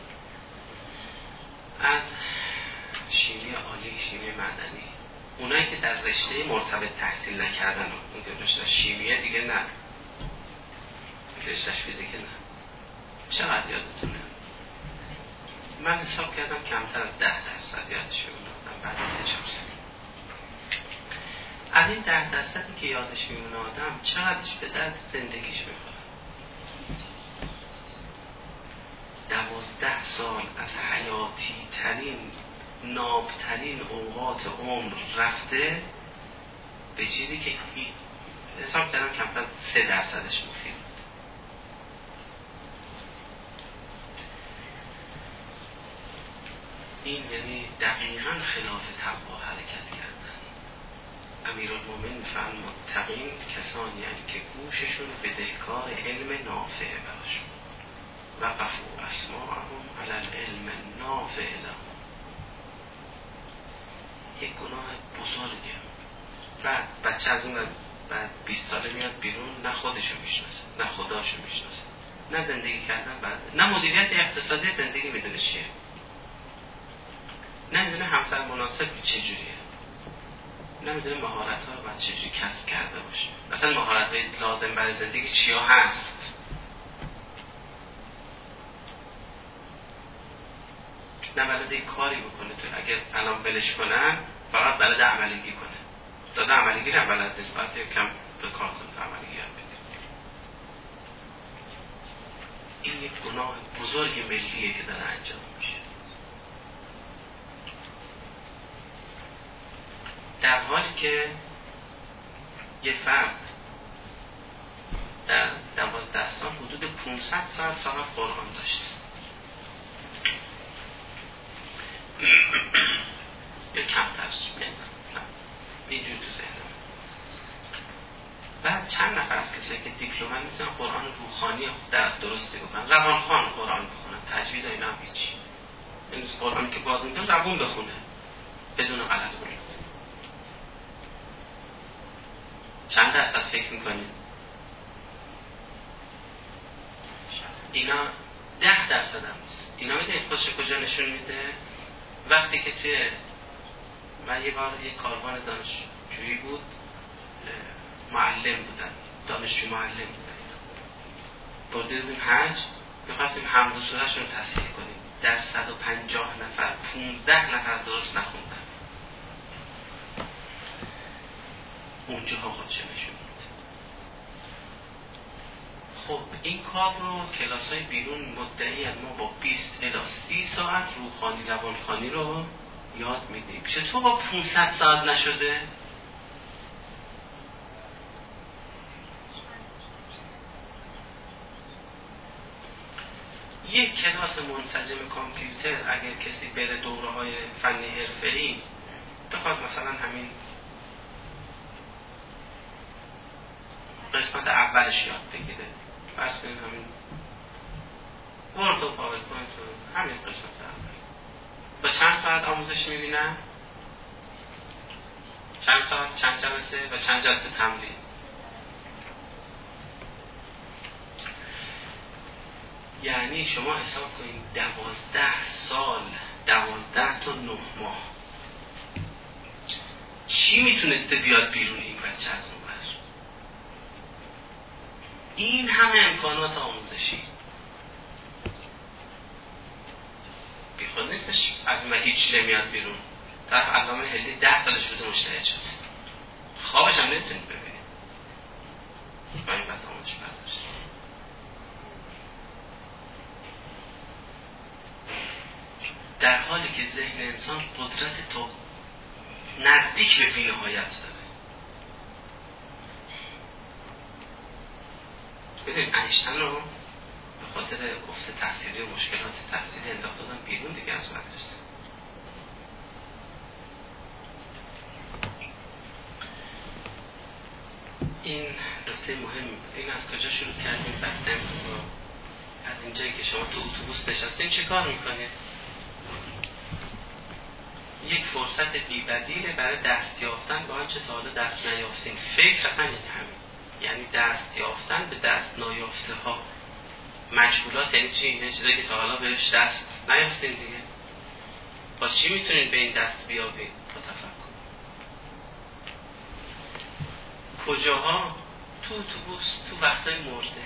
از شیمی عالی، شیمی معدنی، اونایی که در رشته مرتبط تحصیل نکردن، اون که رشته شیمیه دیگه نه، رشته فیزیک نه، چقدر یادتونه؟ من حساب کردم کمتر از 10% یادش میمونه بعد از 3-4 سال. از این 10% که یادش میمونه آدم چقدرش به درد زندگیش میخوره. 12 سال از حیاتی ترین نابترین اوقات عمر رفته به چیزی که حساب کردم کمتر 3%ش مفید بود. این یعنی دقیقاً خلاف تقوا حرکت کردن. امیرالمومنین می‌فرماید متقین کسانی هستند که گوششون بدهکار علم نافع براشون وقفوا اسماعهم علی العلم النافع لهم. یک گناه بزرگه. بعد بچه از اون بعد 20 ساله میاد بیرون، نه خودشو میشناسه نه خداشو میشناسه، نه زندگی کردن بعد، نه مدیریت اقتصادی زندگی میدونه چیه، نمیدونه همسر مناسب چجوریه، نمیدونه مهارت‌ها رو باید چجوری کسب کرده باشه، مثلا مهارت‌های لازم برای زندگی چیا هست. نه بلده کاری بکنه، تو اگر الان بلش کنن فقط بلده عملیگی کنه، داده عملیگی رو بلد نیست، باید کم به کار کنه تا عملیگی یاد بده. این یک گناه بزرگ ملیه که داره انجام میشه. در حالی که یه فرد در 12 سال حدود 500 ساعت فقط قرآن داشته یا کمتر اینجور تو ذهنم. بعد چند نفر از کسایی که دیپلمن میتونن قرآن روحانی در درستی بکنن، روانخوان قرآن بخونن، تجوید و اینا هم هیچی، این قرآنی که باز میکنن روان بخونه بدون غلط کنید. چند درصد فکر میکنید؟ اینا 10% هم نیست. اینا میدونید خودش کجا نشون میده؟ وقتی که توی من یه بار یه کاروان دانشجویی بود، معلم بودن، دانشجو معلم بودن، بردیم حج، میخواستیم حمد و سوره‌ش رو تصحیح کنیم، در 150 نفر 15 نفر درست نخوندن. اونجاها خودش نشون میده. خب این کار رو کلاس‌های بیرون مدعی ما با 20 الی 30 ساعت روحانی روانخوانی رو یاد میدیم. چطور با 500 ساعت نشده؟ یک کلاس منسجم کامپیوتر اگر کسی بره دوره‌های فنی حرفه‌ای بخواد مثلا همین اولش یاد بگیره. فرض کنید همین وارد و پاورپوینت و همین قسمت اولی با چند ساعت آموزش میبینن؟ چند ساعت، چند جلسه و چند جلسه تمرین. یعنی شما حساب کنید 12 سال، 12 تا 9 ماه چی میتونسته بیاد بیرون این بچه از اون بر؟ این همه امکانات آموزشی بی خود نیستش از من هیچ نمیاد بیرون. طرف علامه هلی 10 سالش بوده مجتهد شد، خوابش هم نمیتونید ببینید با این بس آموزش برداشت. در حالی که ذهن انسان قدرت تو نزدیک به بی‌نهایت داره. ببین اینشتین رو به خاطر افت تحصیلی و مشکلات تحصیلی انداخته دادن بیرون دیگه از مدرسه. این نکته مهم. این از کجا شروع کردیم؟ بحث امروز رو از اینجایی که شما تو اتوبوس نشستین چه کار میکنید؟ یک فرصت بی‌بدیله برای دست یافتن به آنچه تا حالا دست نیافتین. فکر اصلا همین، یعنی دست یافتن به دست نیافته ها. مشغولات یعنی چی؟ یعنی چیزایی که تا حالا بهش دست نیافتین دیگه. با چی میتونین به این دست بیابین؟ با تفکر. کجاها؟ تو اتوبوس، تو وقتای مرده.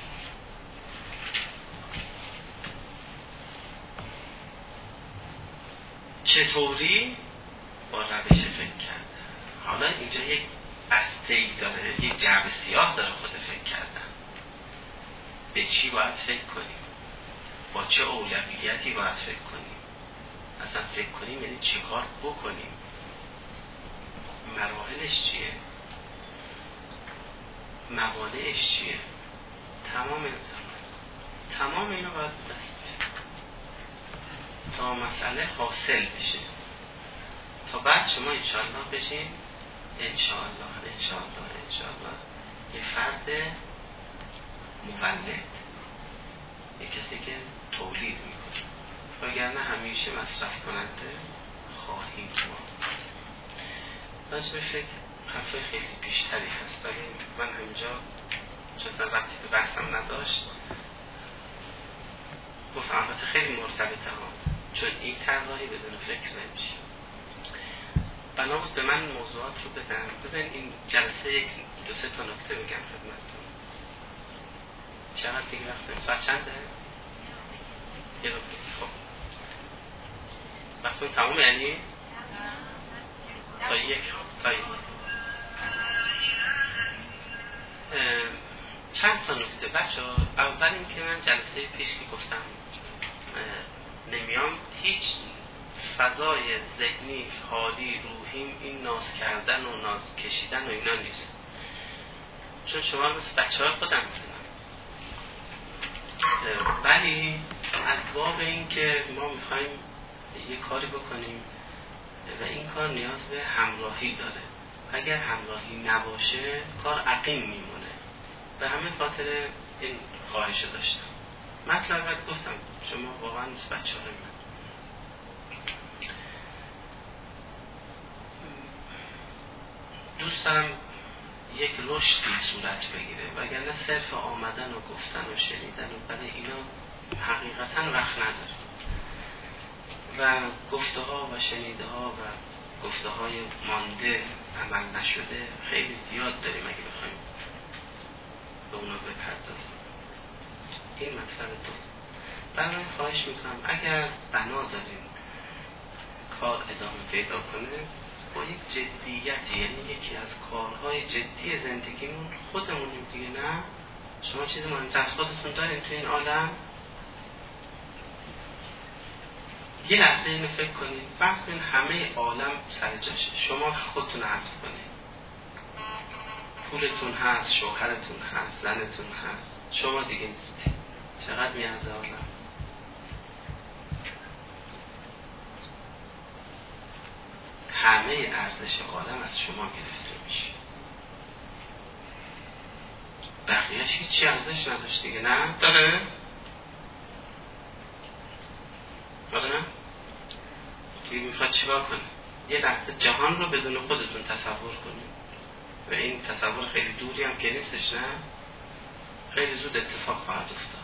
چطوری؟ با روش فکر کردن. حالا اینجا یک بسته‌ای داره، یک جعبه سیاه داره خود فکر کردن. به چی باید فکر کنیم؟ با چه اولویتی باید فکر کنیم؟ اصلا فکر کنیم یعنی چه کار بکنیم؟ مراحلش چیه؟ موانعش چیه؟ تمام اینا باید دست تا مسئله حاصل بشه، تا بعد شما انشاءالله بشین انشاءالله یه فرد مولد، یه کسی که تولید میکنه، وگرنه همیشه مصرف کننده خواهیم ما. باز به فکر حرفای خیلی بیشتری هست، ولی من همینجا چون وقتی به بحثم نداشت گفتم البته خیلی مرتبطه ها، چون این طراحی بدون فکر نمیشه. بنا بود به من موضوعات رو بزنین این جلسه یک دو سه تا نکته بگم خدمتتون. چقدر دیگه وقت؟ ساعت چنده؟ یه رو خب وقتون تموم یعنی؟ تا یک چند تا نکته بچه ها. اول این که من جلسه پیش که گفتم نمیام هیچ فضای ذهنی، حالی، روحیم این ناز کردن و ناز کشیدن و اینا نیست، چون شما مثل بچه های خودم میدونم. ولی از باب این که ما میخوایم یه کاری بکنیم و این کار نیاز به همراهی داره. اگر همراهی نباشه کار عقیم میمونه. به همین خاطر این خواهش داشتم. مطلب گفتم شما واقعا مثل بچه های من. دوست دارم یک رشدی صورت بگیره، وگرنه صرف آمدن و گفتن و شنیدن و برای اینا حقیقتا وقت نداره. و گفته ها و شنیده ها و گفته های مانده عمل نشده خیلی زیاد داریم اگه بخوایم به اونا بپردازیم. این مطلب دو. برای خواهش میکنم اگر بنا داریم کار ادامه پیدا کنه با یک جدیتی، یعنی یکی از کارهای جدی زندگیمون خودمونیم دیگه. نه شما چیزی مهمتر از خودتون دارین تو این عالم؟ یه لحظه اینو فکر کنید، فرض کنید همه عالم سر جاشه، شما خودتون حفظ کنید، پولتون هست، شوهرتون هست، زنتون هست، شما دیگه نیستید. چقدر میارزه عالم؟ همه ارزش عالم از شما گرفته میشه. بقیهش هیچی ارزش نداشت دیگه. نه داره؟ نه؟ دیگه میخواد چیکار کنه؟ یه لحظه جهان رو بدون خودتون تصور کنید و این تصور خیلی دوری هم که نیستش. نه؟ خیلی زود اتفاق خواهد افتاد.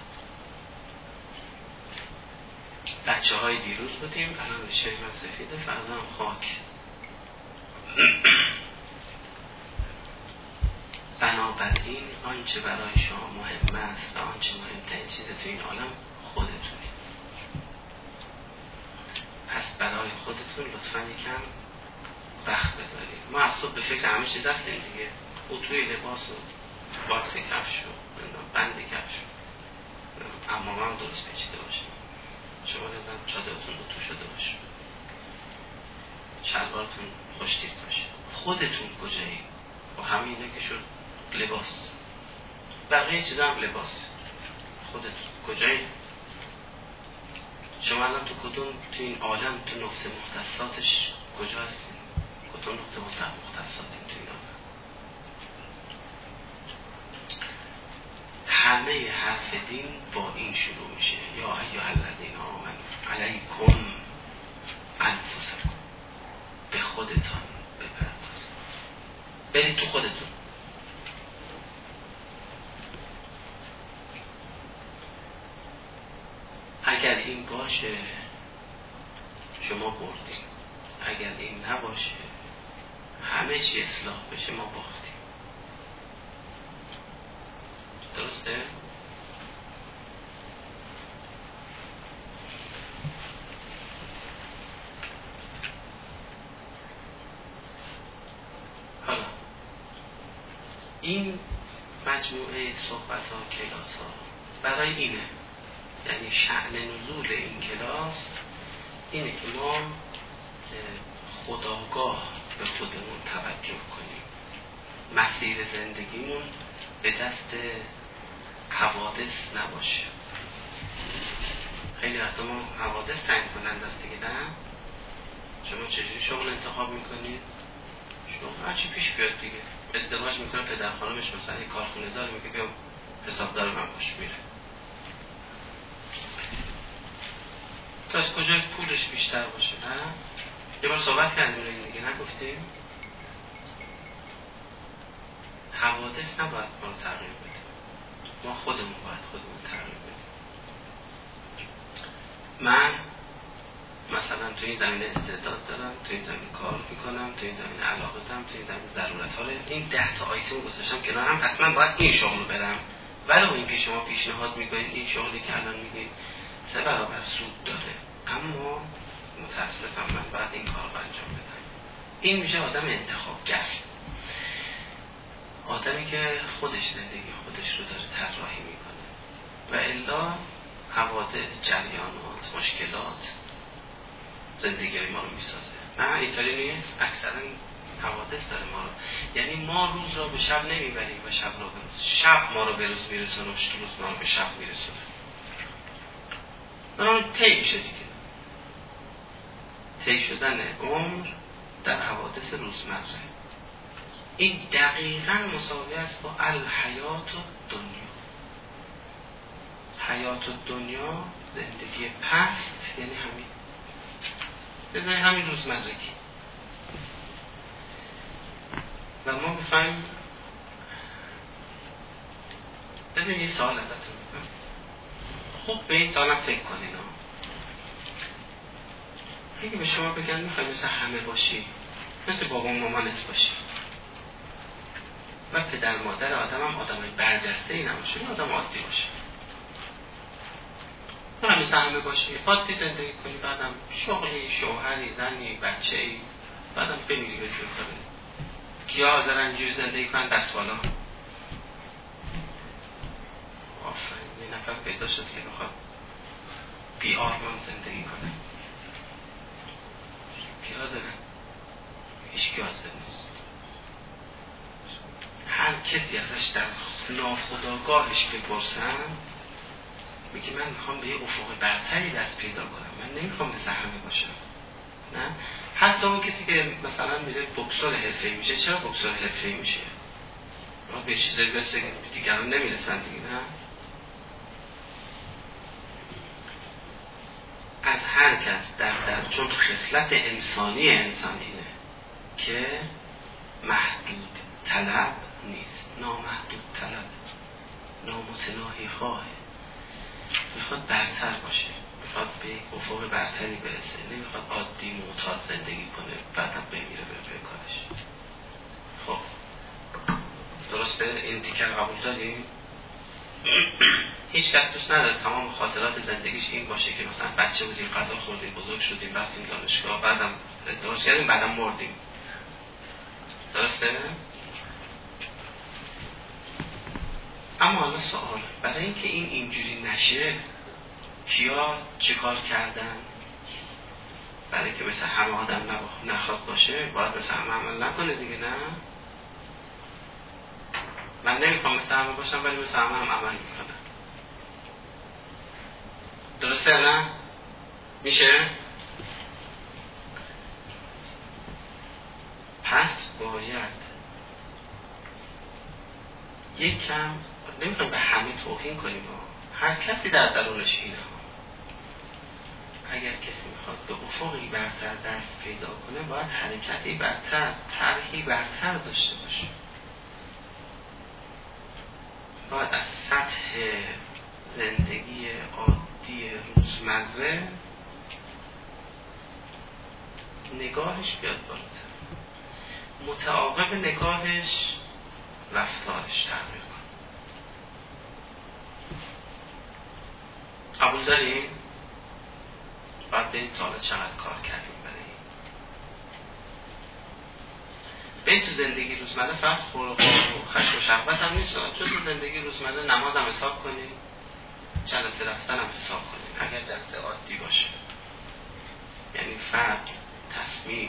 بچه های دیروز بودیم، الان ریشه من سفیده، فردا هم خاک. بنابراین آنچه برای شما مهم است و آنچه مهمترین چیز تو این عالم خودتونید. پس برای خودتون لطفاً یکم وقت بذارید. ما از صبح به فکر همه چیز هستیم دیگه، اتوی لباس و باکس کفش و بند کفش، اما من درست پیچیده باشیم، شما نمیدونم چادرتون اتو شده باشه، شلوارتون خوشتیز باشه. خودتون کجایی؟ و همه اینه که شد لباس، بقیه چیزا هم لباس. خودتون کجایی؟ شما الان تو کدوم، تو این عالم، تو نقطه مختصاتش کجا هستین؟ کدوم نقطه مختصاتین تو این عالم؟ همه حرف دین با این شروع میشه: یا ایها الذین آمنوا علیکم انفسکم. به خودتان بپردازید، برید تو خودتون. اگر این باشه شما بردیم، اگر این نباشه همه چی اصلاح بشه ما باختیم. درسته؟ حالا این مجموعه صحبت ها، کلاس ها برای اینه، یعنی شأن نزول این کلاس اینه که ما خودآگاه به خودمون توجه کنیم، مسیر زندگیمون به دست حوادث نباشه. خیلی وقتا ما حوادث تعیین کنند است دیگه. نه؟ شما چجوری شغل انتخاب میکنید؟ شما هرچی پیش بیاد دیگه. ازدواج میکنه، پدر خانمش مثلا یک کارخونه داره، میگه بیا حسابدار من باش، میره. تا از کجای پولش بیشتر باشه. نه؟ یه بار صحبت کردیم این دیگه، نگفتیم؟ حوادث نباید ما رو تغییر بده، ما خودمون باید خودمون تغییر بدیم. من مثلا توی این زمینه استعداد دارم، توی این زمینه کار میکنم، توی این زمینه علاقه دارم، توی این زمینه ضرورت ها، این 10 تا آیتم گذاشتم کنارم، پس من باید این شغل رو برم. ولو اینکه شما پیشنهاد میکنید این شغلی که الان میگید 3 برابر سود داره، اما متاسفم من باید این کار رو انجام بدم. این میشه آدم انتخابگر، آدمی که خودش زندگی خودش رو داره طراحی میکنه و الا حوادث، جریانات، مشکلات زندگی ما رو میسازه. نه اینطوری نیست، اکثرا حوادث داره ما رو، یعنی ما روز رو به شب نمیبریم و شب رو به روز، شب ما رو به روز میرسونه و روز ما رو به شب میرسونه. اون طی میشه دیگه. طی شدن عمر در حوادث روزمره. این دقیقاً مساوی است با الحیات الدنیا. حیات الدنیا، زندگی پست، یعنی همین، بزنی همین روزمرگی. و ما بفهمیم. بزنی یه سوال ازتون میکنم، خوب به این سوالم فکر کنین. اگه به شما بگن میخوای مثل همه باشی، مثل بابا و مامانت باشی و پدر مادر آدم هم آدم برجسته ای نباشه، این آدم عادی باشه، نه مثل همه باشی، عادی زندگی کنی، بعدم شغلی، شوهری، زنی، بچه ای، بعدم بمیری به جور کنی. کیا حاضرن اینجوری زندگی کنن؟ دست بالا. آفرین، یه نفر پیدا شد که بخواد بی آرمان زندگی کنه. کیا حاضرن؟ هیچ کی حاضر نیست. هر کسی ازش در ناخودآگاهش بپرسن میگه من میخوام به یه افق برتری دست پیدا کنم، من نمیخوام مثل همه باشم. نه؟ حتی اون کسی که مثلا میره بوکسور حرفه‌ای میشه، چرا بوکسور حرفه‌ای میشه؟ به چیزایی برسه که دیگران نمیرسن دیگه. نه از هر کس در چون خصلت انسانی انسان اینه که محدود طلب نیست، نامحدود طلب، نامتناهی خواهه، میخواد برتر باشه، میخواد به یک افق برتری برسه، نمیخواد عادی معتاد زندگی کنه بعدم بمیره به کارش. خب درسته؟ این دیگر قبول داریم؟ هیچ کس دوست نداره تمام خاطرات زندگیش این باشه که مثلا بچه بودیم، غذا خوردیم، بزرگ شدیم، رفتیم دانشگاه، بعدم ازدواج کردیم، بعدم مردیم. درسته؟ اما حالا سوال، برای اینکه این اینجوری نشه کیا چه کار کردن؟ برای که مثل همه آدم نخواد باشه باید مثل همه عمل نکنه دیگه. نه من نمیخوام مثل همه باشم ولی مثل همه هم عمل میکنم. درسته نه؟ میشه؟ پس باید یک کم، نمیخوام به همه توهین کنیم، هر کسی در درونش اینه. اگر کسی میخواد به افقی برتر دست پیدا کنه باید حرکتی برتر، طرحی برتر داشته باشه. باید از سطح زندگی عادی روزمره نگاهش بیاد بالاتر، متعاقب نگاهش رفتارش تغییر کن. قبول داریم؟ باید به این تالا چقدر کار کردیم برای این. به این تو زندگی روزمره فقط خور و خشم و شهوت هم نیست، تو زندگی روزمره نماز هم حساب کنیم، جلسه رفتن هم حساب کنیم اگر جلسه عادی باشه، یعنی فرد تصمیم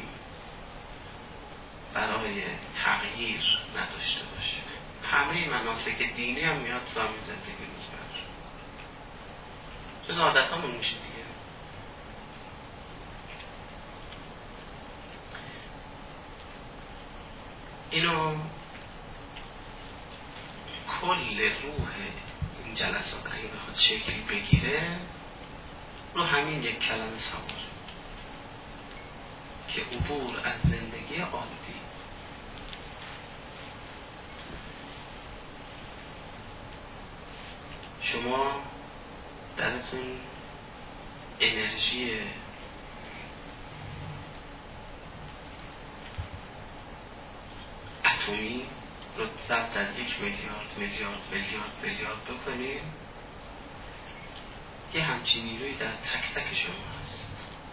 برای تغییر نداشته باشه. همه مناسک دینی هم میاد تو همین زندگی روزمره، جز عادت همون میشه دیگه. اینو کل روح این جلسات اگه بخواد شکلی بگیره رو همین یک کلمه سواره که عبور از زندگی عادی. شما درتون انرژی اتمی رو ضرب در 1 میلیارد بکنید، یه همچین نیروی در تک تک شما هست.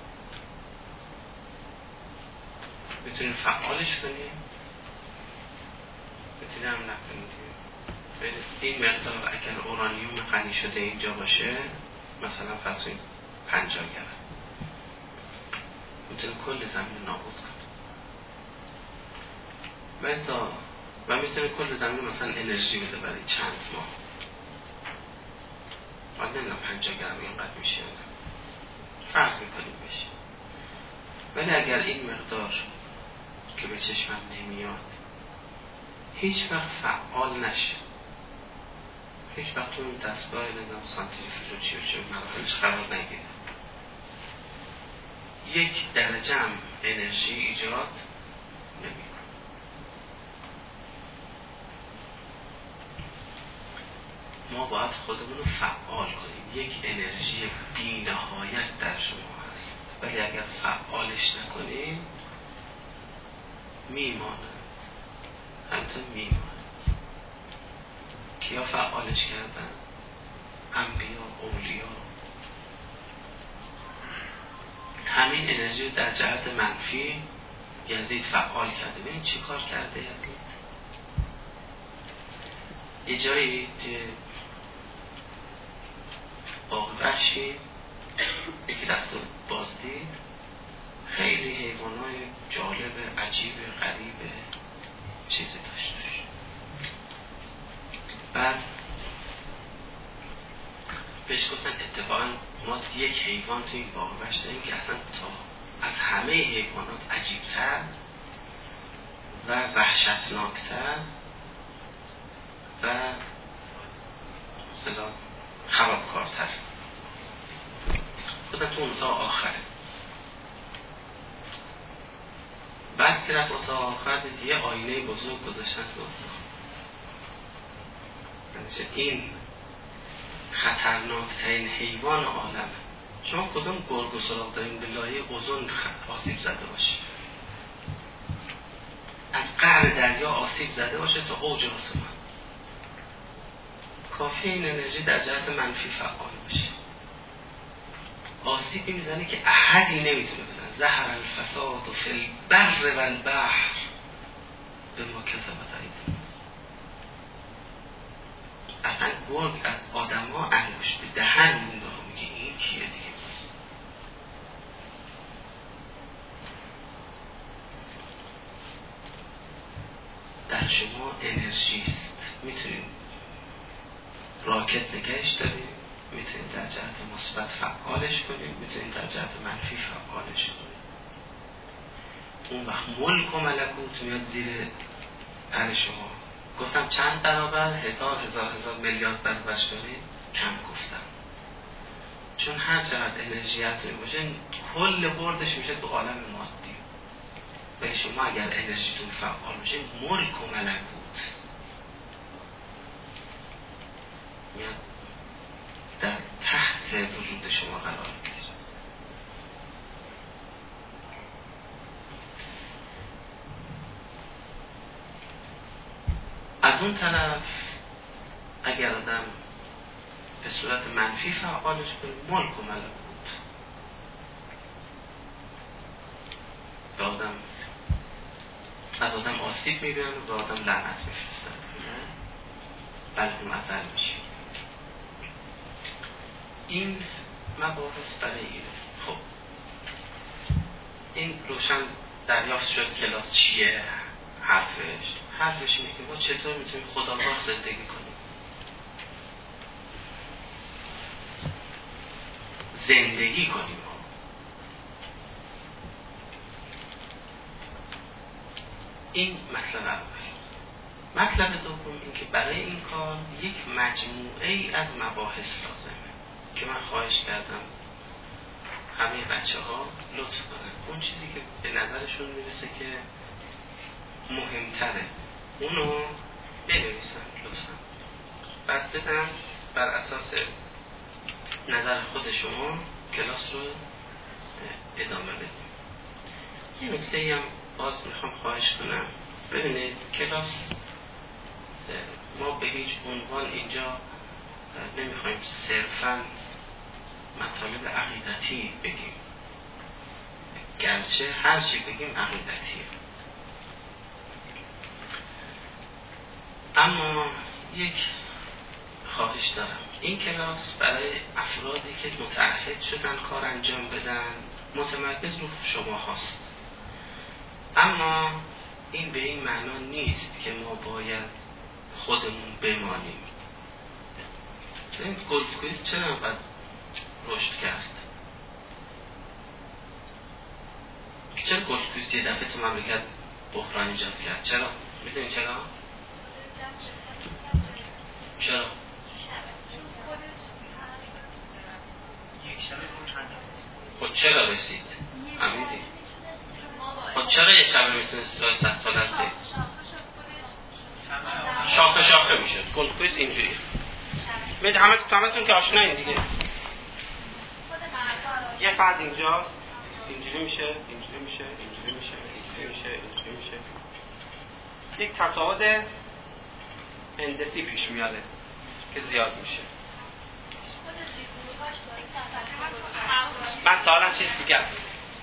میتونید فعالش کنید، میتونید هم نکنید. این مقدار اگر اورانیوم غنی شده اینجا باشه، مثلا فرض کنید 50 گرم، میتونه کل زمین نابود کنه. و میتونه کل زمین مثلا انرژی بده برای چند ماه. باید نمیدونم 50 گرم اینقدر میشه، فرق میکنیم بشه. ولی اگر این مقدار که به چشمم نمیاد هیچ وقت فعال نشه، هیچ وقت اون دستگاه نظام سانتریفیوژ و چی مراحلش قرار نگیره، 1 درجه هم انرژی ایجاد نمیکنه. ما باید خودمون رو فعال کنیم. یک انرژی بی نهایت در شما هست، ولی اگر فعالش نکنیم میمانه، همینطور میمانه. کیا فعالش کردن؟ انبیا، اولیا. همین انرژی در جهت منفی یزید فعال کرده. ببین چی کار کرده یزید. یه جایی باغ وحشی یکی دست بازدید، خیلی حیوانای جالب، عجیب، غریب چیزی داشت. بعد بهش گفتن اتفاقا ما یک حیوان تو این باغ وحش داریم که اصلا تا از همه حیوانات عجیبتر و وحشتناکتر و مثلا خرابکارتر. خودم تو اتاق آخره. بعد که رفت اتاق آخر دیگه آینه بزرگ گذاشتن تو اتاق. این خطرناکترین حیوان عالمه. شما کدوم گرگ و سراغ دارین به لایه اوزون آسیب زده باشه، از قعر دریا آسیب زده باشه تا اوج آسمان، کافی این انرژی در جهت منفی فعال باشه، آسیبی میزنه که احدی نمیتونه بزنه. ظهر الفساد فی البر و البحر بما کسبت ایدی. اصلا گرگ از آدم ها انگشت به دهن مونده ها میگه این کیه دیگه. در شما انرژی است، میتونید راکت نگهش دارید، میتونید در جهت مثبت فعالش کنید، میتونید در جهت منفی فعالش کنید. اون وقت ملک و ملکوت میاد زیر پر شما. گفتم چند برابر؟ هزار میلیارد برابرش کنید؟ کم گفتم، چون هر چقدر انرژی هست باشه کل بردش میشه تو عالم مادی. ولی شما اگر انرژیتون فعال باشه ملک و ملکوت میاد در تحت وجود شما قرار میگیره. از اون طرف اگر آدم به صورت منفی فعالش کنه ملک و ملکوت به آدم، از آدم آسیب میبینن و به آدم لعنت میفرستن، بله اون ازل میشه. این مباحث برای اینه. خب این روشن دریافت شد کلاس چیه؟ حرفش اینه که ما چطور میتونیم خودآگاه زندگی کنیم، زندگی کنیم. این مطلب اول. مطلب دوم این که برای این کار یک مجموعه ای از مباحث لازمه که من خواهش کردم همه بچه ها لطف کنن اون چیزی که به نظرشون میرسه که مهمتره اونو بنویسن لطفا، بعد بدن بر اساس نظر خود شما کلاس رو ادامه بدیم. یه نکته‌ای هم باز میخوام خواهش کنم، ببینید کلاس ما به هیچ عنوان اینجا نمیخوایم صرفاً مطالب عقیدتی بگیم، گرچه هر چی بگیم عقیدتیه، اما یک خواهش دارم. این کلاس برای افرادی که متعهد شدن کار انجام بدن متمرکز رو شما هاست، اما این به این معنا نیست که ما باید خودمون بمانیم. این گلدکویز چرا باید رشد کرد؟ چرا گلدکویز یه دفعه تو مملکت بحران ایجاد کرد؟ چرا؟ میدونی چرا؟ چرا؟ خود چرا رسید؟ امیدی؟ خود چرا یه شبه میتونست 100 سال از دید؟ شاخه میشد. گلدکویز اینجوری مید همتون که آشنایین دیگه. یه فرد اینجا اینجوری میشه، اینجوری میشه، اینجوری میشه، اینجوری میشه، اینجوری میشه. یک تصاعد هندسی پیش میاده که زیاد میشه. من سوالم چیز دیگه است.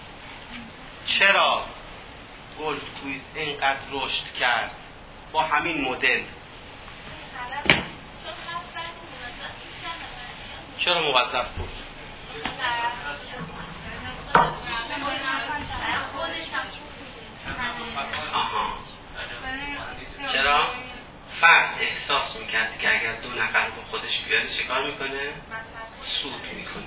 چرا گلدکویز اینقدر رشد کرد با همین مدل؟ چرا موظف بود؟ چرا؟ فرد احساس میکرد که اگر 2 نفر با خودش بیاره چیکار میکنه؟ سود میکنه.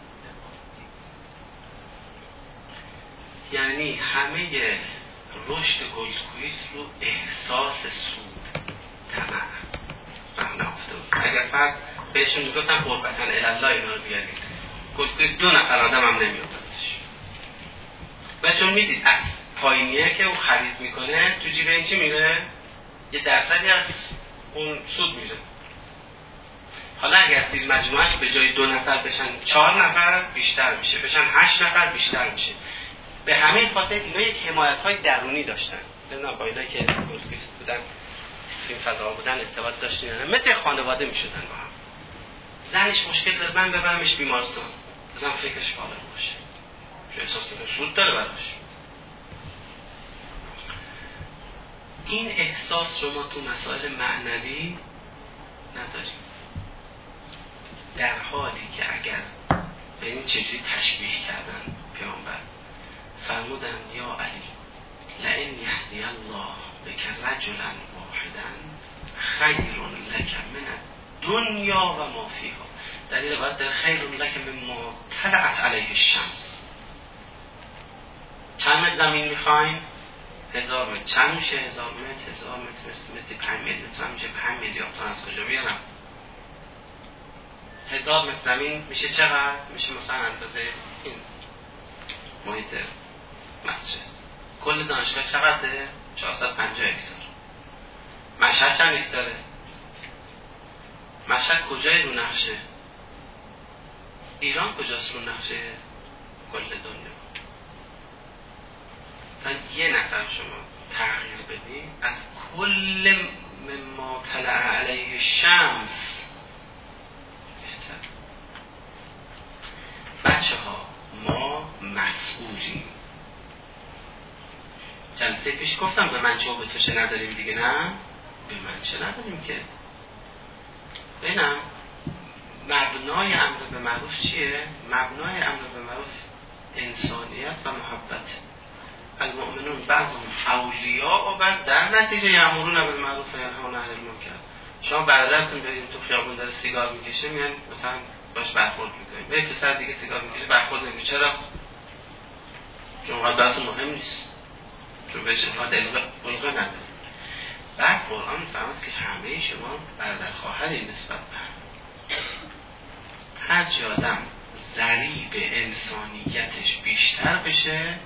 یعنی همه رشد گلدکویز رو احساس سود، طمع نهفته بود. اگر فرد بهشون میگفتن قربتاً الالله اینا رو بیارید، گفت 2 نفر آدم هم نمیافتش. و چون میدید از پایینیه که اون خرید میکنه تو جیب این چی میره؟ یه درصدی از اون سود میره. حالا اگر زیر مجموعش به جای 2 نفر بشن 4 نفر بیشتر میشه، بشن 8 نفر بیشتر میشه. به همین خاطر اینا یک حمایت‌های درونی داشتن. نه باید که گلگیست بودن این فضا بودن ارتباط داشتین، مثل خانواده میشدن با هم. زنش مشکل داره، من ببرمش بیمارستان، بزن فکرش فارغ باشه، چون احساس کنه سود داره براش. این احساس شما تو مسائل معنوی نداریم، در حالی که اگر به این چجوری تشبیه کردن پیامبر فرمودن یا علی لئن یهدی الله بک رجلا واحدا خیر لک من الدنیا و ما فیها. در این روایت در خیر لک مما طلعت علیه الشمس. چند متر زمین میخواین؟ 1000 متر. چند میشه 1000 متر؟ 1000 متر مثل 5 متر میشه 5 میلیارد تومان. از کجا بیارم؟ 1000 متر زمین میشه چقدر؟ میشه مثلا اندازه این محیط مسجد. کل دانشگاه چقدره؟ 450 هکتار. مشهد چند هکتاره؟ مشهد کجای رو نقشه؟ ایران کجاست رو نقشه کل دنیا؟ تا یه نفر شما تغییر بدید از کل مما طلع علیه شمس بهتر. بچه ها ما مسئولیم. جلسه پیش گفتم به من چه و به تو چه نداریم دیگه، نه؟ به من چه نداریم که. ببینم مبنای امر به معروف چیه؟ مبنای امر به معروف انسانیت و محبت. المؤمنون بعضهم اولیاء و بعد در نتیجه یأمرون بالمعروف و ینهون عن المنکر. شما برادرتون برید تو خیابون داره سیگار میکشه، میان مثلا باش برخورد میکنید. برید پسر دیگه سیگار میکشه برخورد نمیکنید. چرا؟ چون اونقدر براتون مهم نیست، چون بهش القا نداره. بعد قرآن میفرماید که همه شما برادر خواهری نسبت به هر چی آدم ضریب انسانیتش بیشتر بشه،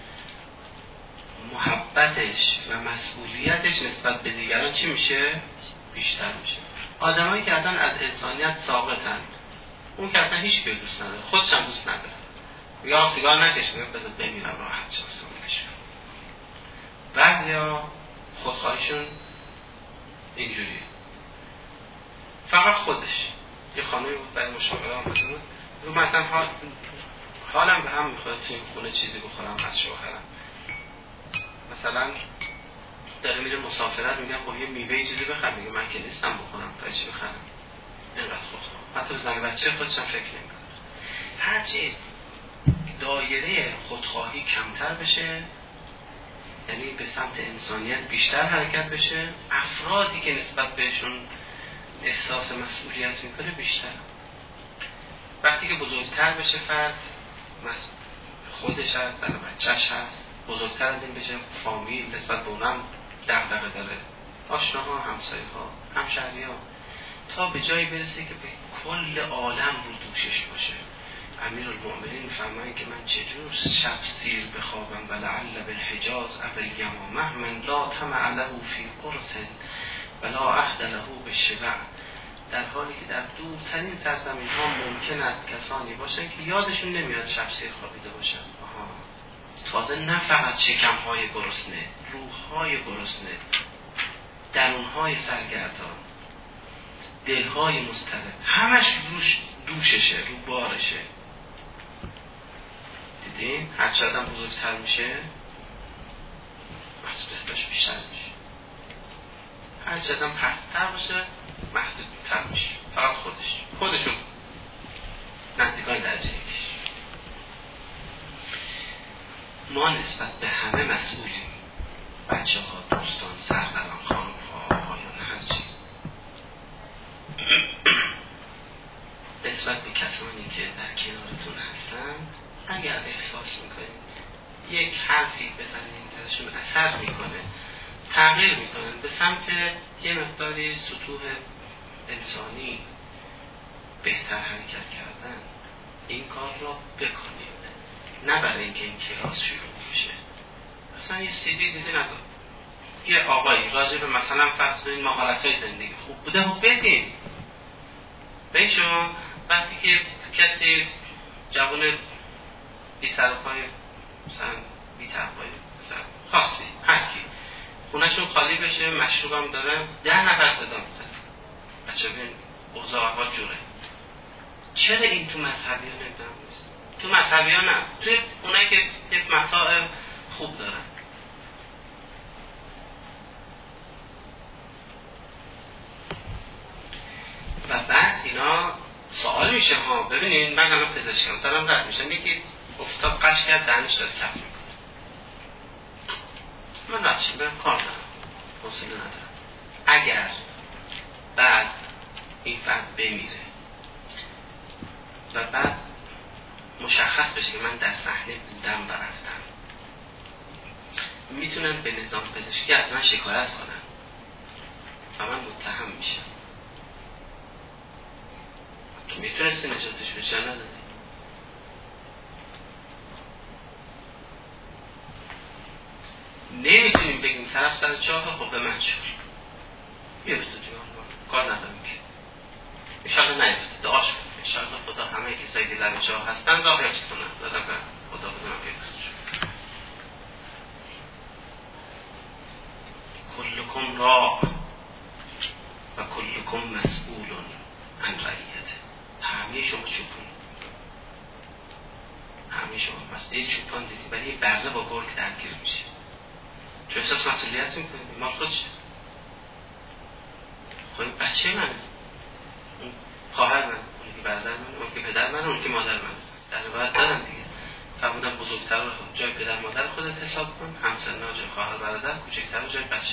محبتش و مسئولیتش نسبت به دیگران چی میشه؟ بیشتر میشه. آدمایی که اصلا از انسانیت ساقطن، اون که اصلا هیچ کی دوست نداره، خودش هم دوست نداره، یا سیگار نکشه، بذار بمیرم راحت شم. بعضیا خودخواهیشون اینجوریه، فقط خودش. یه خانمی بود برای مشاوره آمده بود، رو مثلا حالم به هم میخواد تو این خونه چیزی بخورم از شوهرم، مثلا داره میره مسافرت، میگم خب یه میوه چیزی بخر، میگه من که نیستم بخورم، تا چی بخرم؟ اینقدر خودخواه. حتی زن بچه خودشم فکر نمیکنه. هرچی دایره خودخواهی کمتر بشه، یعنی به سمت انسانیت بیشتر حرکت بشه، افرادی که نسبت بهشون احساس مسئولیت میکنه بیشتر. وقتی که بزرگتر بشه فرد، خودش هست، زن بچهش هست، بزرگتر از این بشه فامیل نسبت به اونم دغدغه داره، آشناها، همسایه‌ها، همشهری‌ها، تا به جایی برسه که به کل عالم رو دوشش باشه. امیرالمؤمنین می‌فرمایند که من چجور شب سیر بخوابم و لعل بالحجاز ابل یمامه من لا طمع له فی قرص ولا عهد له بالشبع. در حالی که در دورترین سرزمین‌ها ممکن است کسانی باشن که یادشون نمیاد شب سیر خوابیده باشن. تازه نه فقط شکم‌های گرسنه، روح‌های گرسنه، درون‌های سرگردان، دل‌های مضطرب، همش دوششه، رو بارشه. دیدین؟ هرچه آدم بزرگتر میشه مسئولیتش بیشتر میشه، هرچه آدم پست‌تر باشه محدودتر میشه. فقط خودشون نزدیکان درجه یکیش. ما نسبت به همه مسئولیم، بچه ها، دوستان، سروران، خانم ها، آقایان، هر چیز. نسبت به کسانی که در کنارتون هستن، اگر احساس میکنید یک حرفی بزنید درشون اثر میکنه، تغییر میکنن به سمت یه مقداری سطوح انسانی بهتر حرکت کردن این کار را بکنید، نه برای اینکه این کلاس شروع بشه. مثلا یه سیدی دیدین از یه آقایی راجع به مثلا فرض کنید مهارت‌های زندگی خوب بوده و بدین به شما. وقتی که کسی جوان بی سر و پای مثلا بی تقوی مثلا خاصی هستی خونهشون خالی بشه، مشروب هم داره، 10 نفر صدا میزنه بچه ببین اوضاع و حال جوره. چرا این تو مذهبی ها نمیدونم نیست؟ تو مذهبی ها نه، توی اونایی که یک متاع خوب دارن. و بعد اینا سوال میشه ها ببینین من الان پزشکم دارم رد میشم یکی افتاد قش کرد دهنش داره کف میکنه، من رد برم کار دارم حوصله ندارم. اگر بعد این فرد بمیره و بعد مشخص بشه که من در صحنه بودم و رفتم، میتونن به نظام پزشکی از من شکایت کنن و من متهم میشم. تو میتونستی نجاتش بشه ندادی. نمیتونیم بگیم طرف سر چاه خب به من شد بیرسته جوان کار ندارم که انشاءالله نیفته دعاش کنم انشاءالله خدا همه کسایی که در چاه هستن را حفظ کنن دادم به خدا بدونم بیرسته شد. کلکم راع و کلکم مسئولون عن رعیته. همه شما چوپون، همه شما مثل یک چوپان دیدید ولی یک برزه با گرگ درگیر میشه چون احساس مسئولیت میکنید ما خودشه. خب این بچه منه، اون خواهر من، اون که برادر من، اون که پدر من، اون که مادر من، در باید دارم دیگه. فرمودن بزرگتر رو جای پدر مادر خودت حساب کن، همسن‌ها جای خواهر برادر، کوچکتر رو جای بچه.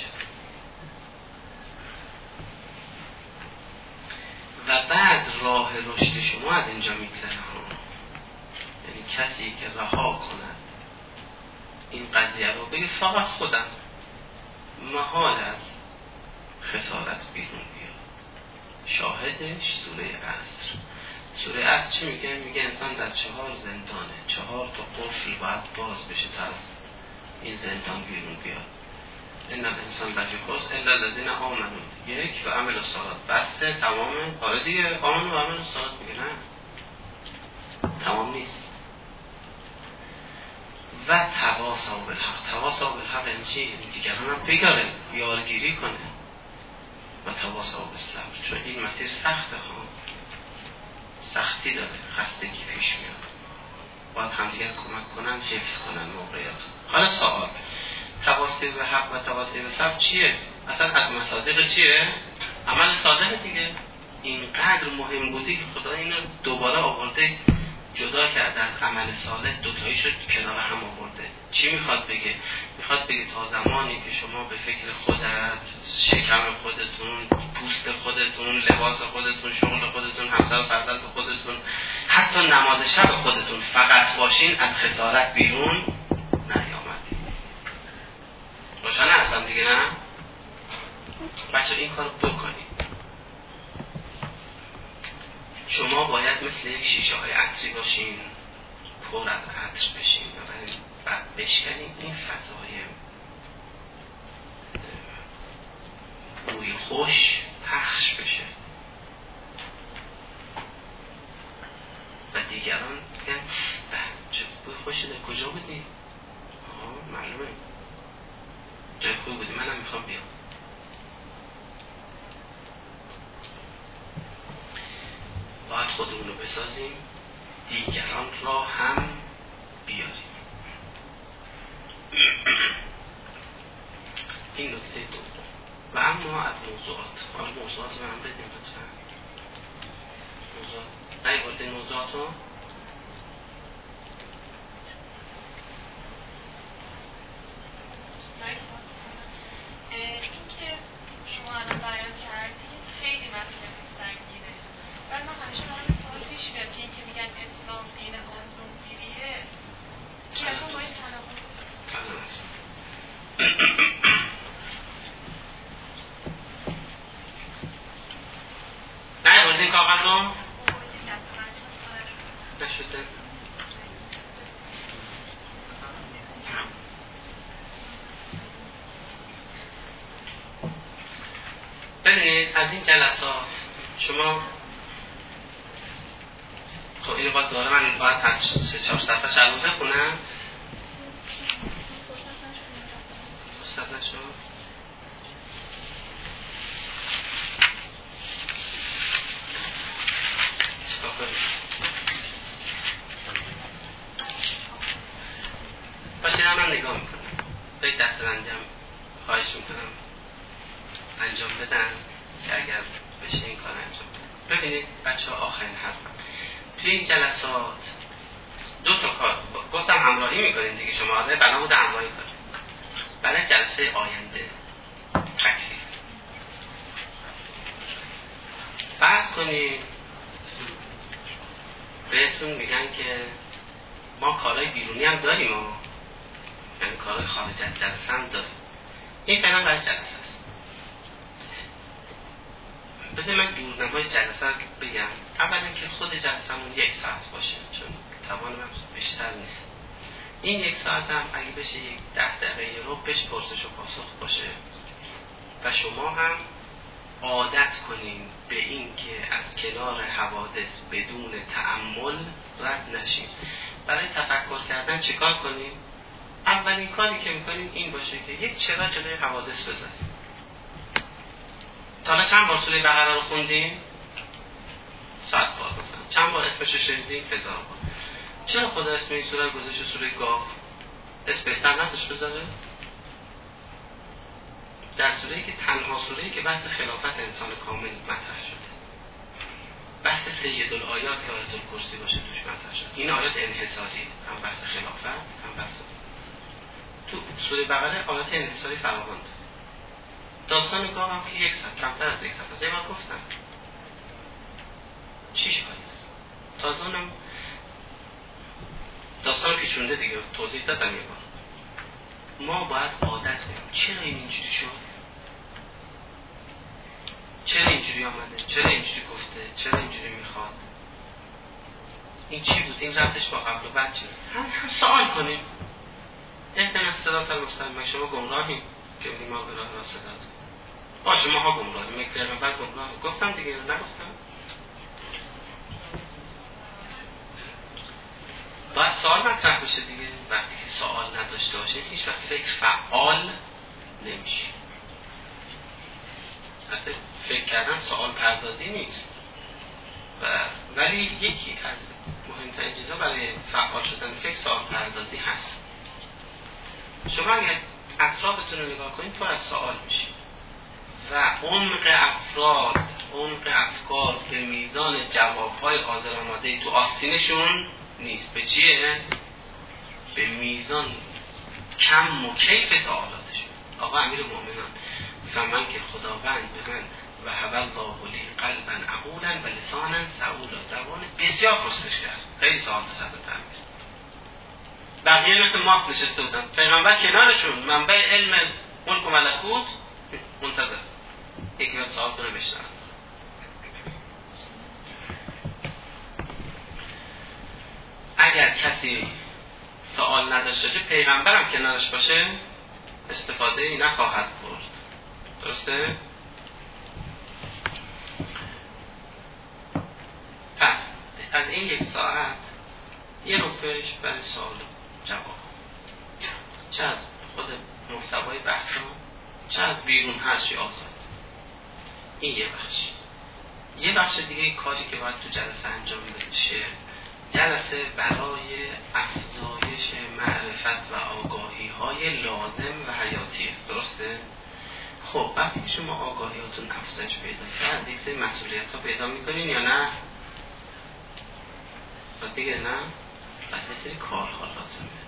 و بعد راه رشد شما از اینجا میگذره ها. یعنی کسی که رها کند این قضیه رو بگه فقط خودم محال از خسارت بیرون بیاد. شاهدش سوره عصر. سوره عصر چی میگه؟ میگه انسان در 4 زندانه، 4 تا قفل باید باز بشه تا این زندان بیرون بیاد. ان الانسان لفی خسر الا الذین آمنوا یک و عملوا الصالحات. بس تمامه؟ آره دیگه آمنوا و عملوا الصالحات میگه نه تمام نیست. و تواصوا بالحق. تواصوا بالحق یعنی چی؟ یعنی دیگران هم بگاره یارگیری کنه. و تواصوا بالصبر چون این مسیر سخته ها، سختی داره، خستگی پیش میاد، باید همدیگر کمک کنن حفظ کنن موقعیت. حالا سوال تواصی به حق و تواصی به صبر چیه؟ اصلا از مصادیق چیه؟ عمل صادق دیگه. اینقدر مهم بودی که خدا اینو دوباره آورده جدا کرده از عمل صالح، دوتایی شد کنار هم آورده. چی میخواد بگه؟ میخواد بگه تا زمانی که شما به فکر خودت، شکم خودتون، پوست خودتون، لباس خودتون، شغل خودتون، همسر و فرزند خودتون، حتی نماز شب خودتون فقط باشین از خسارت بیرون نیامدید. روشنه اصلا دیگه نه؟ بچه این کار بکنید. شما باید مثل یک شیشه های عطری باشین، پر از عطر بشین و بعد بشکنید این فضای بوی خوش پخش بشه و دیگران بگن چه بوی خوش شده، کجا بودی؟ معلومه جای خوب بودی، منم میخوام بیام. باید خودمونو بسازیم، دیگران را هم بیاریم. این نکته دوم. و اما از موضوعات، حالا موضوعات رو هم بدیم لطفا. موضوعات نیورده موضوعات رو این که شما الان بیان کردید خیلی مسئله سنگینه. ولی من همیشه دارم سوال پیش میاد که این که میگن اسلام دین آزمونگیریه که اصلا باید تناقض نشده. ببینید از این جلسات شما خب اینو باز دوباره من باید 3-4 صفحه شلون بخونم. فرصت نشد. باشه من نگاه میکنم به دستبندیم خواهش میکنم انجام بدن که اگر بشه این کار انجام بدن. ببینید بچه ها آخرین حرفم توی این جلسات 2 تا کار گفتم همراهی میکنید دیگه، شما آده بنا بوده همراهی کنید برای جلسه آینده. تکلیف فرض کنید بهتون میگن که ما کارهای بیرونی هم داریم یعنی کارهای خارج از جلسه هم داریم. این فعلا برای جلسه است. بذار من دورنمای جلسه رو بگم. اولا که خود جلسه‌مون 1 ساعت باشه چون توان من بیشتر نیست. این 1 ساعت هم اگه بشه 10 دقیقه رو بهش پرسش و پاسخ باشه و شما هم عادت کنین به این که از کنار حوادث بدون تأمل رد نشین. برای تفکر کردن چیکار کنین؟ اولین کاری که میکنین این باشه که یک چرا جلوی حوادث بذارین. تا حالا چند بار سوره بقره رو خوندین؟ 100 بار گفتم. چند بار اسمش رو شنیدین؟ 1000 بار. چرا خدا اسم این سوره گذاشته سوره گاو؟ اسم بهتر نداشت بذاره؟ در سوره‌ای که تنها سوره‌ای که بحث خلافت انسان کامل مطرح شده. بحث سید الآیات که آیت الکرسی باشه توش مطرح شده. این آیات انحصاری، هم بحث خلافت هم بحث تو سوره بقره آیات انحصاری فراوان. داستان گاو هم که 1 ساعت کمتر از 1 ساعت از من گفتم 6 آیه است. تازه اونم داستان پیچونده دیگه توضیح دادم یه بار. ما باید عادت کنیم چرا این اینجوری شد، چرا اینجوری آمده، چرا اینجوری گفته، چرا اینجوری میخواد، این چی بود، این ربطش با قبل و بعد چی بود. هم سوال کنیم. اهدنا الصراط المستقیم. شما گمراهیم که ما به راه راست داد. باشه ماها گمراهیم، یک پیغمبر گمراه. گفتم دیگه نگفتم. باید سوال مطرح بشه دیگه. وقتی که سوال نداشته باشه هیچ وقت فکر فعال نمیشه. حتی فکر کردن سوال پردازی نیست ولی یکی از مهمترین چیزا برای فعال شدن فکر سوال پردازی هست. شما اگر اطرافتون رو نگاه کنید پر از سوال میشید و عمق افراد، عمق افکار به میزان جوابهای حاضر آماده تو آستینشون نیست. به چیه؟ به میزان کم و کیف سوالاتشون. آقا امیرالمومنین فهمن که خداوند به من و حول الله لی قلبا عقولا و لسانا سعولا، زبان بسیار خوشش کرد. خیلی سوال حضرت امیر. بقیه مثل ماف نشسته بودن، پیغمبر کنارشون، منبع علم ملک و ملکوت منتظر یکی باید سوال کنه بشنن. اگر کسی سوال نداشته باشه پیغمبرم کنارش باشه استفاده ای نخواهد برد. درسته؟ پس از این 1 ساعت یه نکتهش برای سوال جواب، چه از خود محتوای بحث چه از بیرون هر چی آزاد. این یه بخش. یه بخش دیگه کاری که باید تو جلسه انجام بشه، جلسه برای افزایش معرفت و آگاهی های لازم و حیاتیه. درسته؟ خب وقتی شما آگاهیاتون افزایش پیدا کرد یک سری مسئولیت ها پیدا میکنین یا نه؟ و دیگه نه؟ بس یه سری کارها لازمه.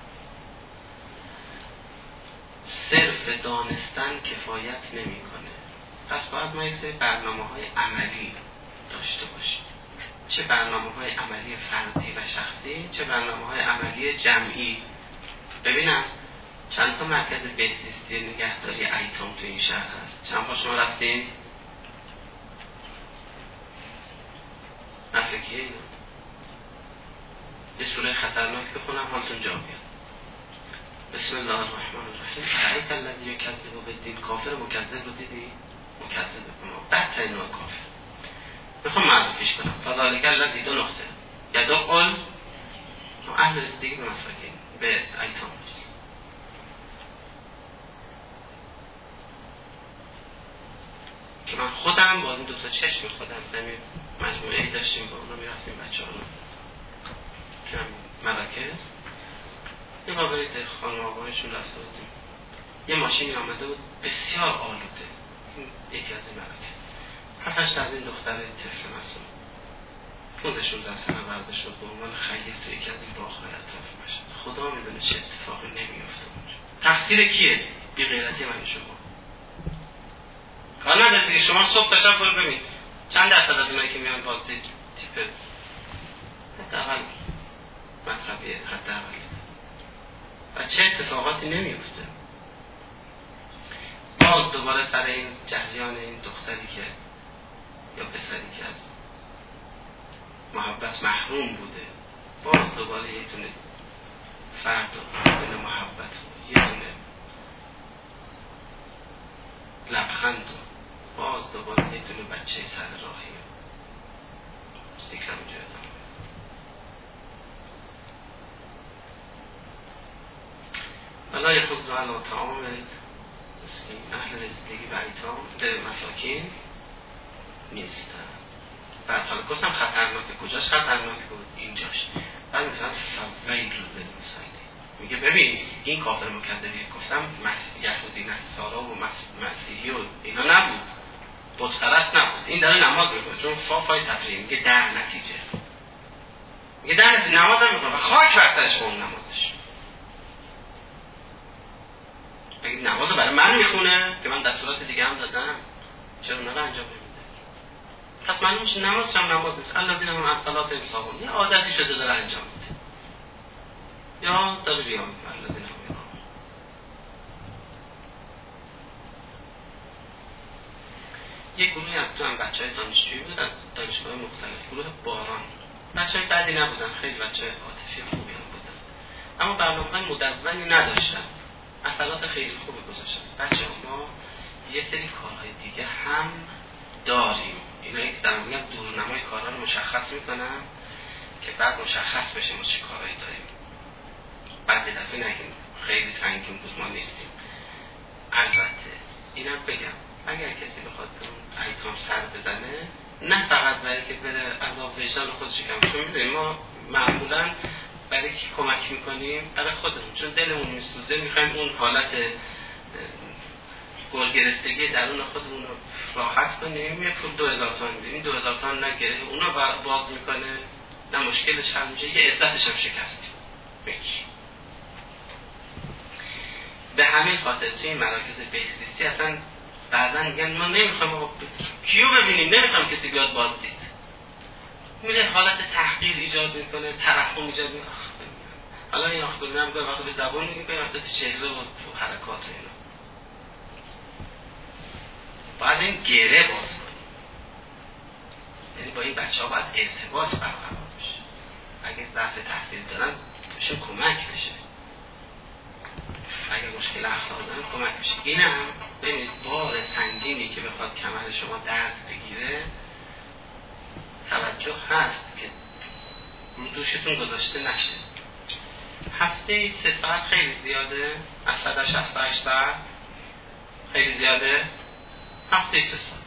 صرف دانستن کفایت نمیکنه. پس باید ما یک سری برنامه‌های عملی داشته باشیم. چه برنامه‌های عملی فردی و شخصی، چه برنامه‌های عملی جمعی. ببینم چند تا مرکز بهزیستی نگهداری ایتام تو این شهر هست. چند بار شما رفتین؟ نفکیه اینا یه سوره خطرناک بخونم حالتون جا بیاد. بسم الله الرحمن الرحیم. ارایت الذی یکذب بالدین. کافر مکذب رو دیدی؟ مکذب بکنم بدترین نوع کافر. میخوام معرفیش کنم. فذلک الذی، دو نقطه یدخل اهل رسیدگی به مساکین، به ایتام. که من خودم با این دو تا چشم خودم زمین مجموعه‌ای داشتیم، با اونا میرفتیم بچه‌ها رو که مراکز یه قابلی در خانم آقایشون رفته بودیم، یه ماشینی آمده بود بسیار آلوده، این یکی از این مراکز 7-8 از این دختر طفل معصوم 15-16 سنه برده شد به عنوان خیلی تو یکی از این باغ‌های اطراف مشهد. خدا میدونه چه اتفاقی نمیفته اونجا. تقصیر کیه؟ بی غیرتی من شما. کار نداره دیگه، شما صبح تا شب برو ببین چند درصد از اونایی که میان بازدید تیپ حداقل مطلبیه، حداقل و چه اتفاقاتی نمیفته. باز دوباره سر این جریان این دختری که یا پسری که از محبت محروم بوده، باز دوباره یه دونه فرد و یه دونه محبت و یه دونه لبخند و باز دوباره یه دونه بچه سر راهی سیکرم جایدم. ولا یخوض علی طعام مسکین. اهل رسیدگی به ایتام به مساکین نیستن. بعد حالا گفتم خطرناکه. کجاش خطرناک بود؟ اینجاش. بعد میگن سویل رو بنویسایده. میگه ببین این کافر مکذبی گفتم یهودی نصارا و مسیحی و اینا نبود، بتپرست نبود. این داره نماز میکنه چون فای تفریحی. میگه در نتیجه میگه در نتیجه نماز هم میکنه و خاک برسرش به اون نمازش. اگه نماز برای من میخونه که من دستورات دیگه هم دادم، چرا اونا رو انجام نمیده؟ پس معلوم میشه نماز هم نماز نیست. الذین هم عن صلاتهم ساهون. یه عادتی شده داره انجام میده یا داره ریا میکنه. الذین هم ریا. یک گروهی از تو هم بچهای دانشجویی بود از دانشگاه مختلف، گروه باران. بچهای بدی نبودن، خیلی بچهای عاطفی خوبی هم بودن، اما برنامه‌های مدونی نداشتن، اثرات خیلی خوبی گذاشتن. بچه ما یه سری کارهای دیگه هم داریم، اینا یک در میگن دورنمای کارها رو مشخص میکنن که بعد مشخص بشه ما چه کارهایی داریم. بعد یه دفعه نگیم خیلی تنگیم بود ما نیستیم. البته اینم بگم اگر کسی بخواد اون ایتام سر بزنه، نه فقط برای که بره عذاب وجدان خودش کم کنه. میدونیم ما معمولا برای کی کمک میکنیم؟ برای خودمون، چون دلمون میسوزه، میخوایم اون حالت گرسنگی درون خودمون رو راحت کنیم. یه پول 2000 تومان میدیم، این 2000 تومان نگیره اونا باز میکنه، نه مشکلش حل میشه، یه عزتش هم شکستیم. به همین خاطر توی مراکز بهزیستی اصلا بعضا میگن ما نمیخوایم کیو ببینیم، نمیخوایم کسی بیاد بازدید. میره حالت تحقیر ایجاد میکنه، ترحم ایجاد میکنه. حالا این آخدونی هم گوه وقتی به زبان میگه وقتی تو چهره و تو حرکات اینا باید این گره باز کنیم. یعنی با این بچه ها باید ارتباط برقرار بشه. اگه ضعف تحصیل دارن بهشون کمک بشه، اگه مشکل اخلاق دارن کمک بشه. این هم ببینید بار سنگینی که بخواد کمر شما درد بگیره توجه هست که رو دوشتون گذاشته نشه. هفته 3 ساعت خیلی زیاده، از 168 ساعت خیلی زیاده. هفته 3 ساعت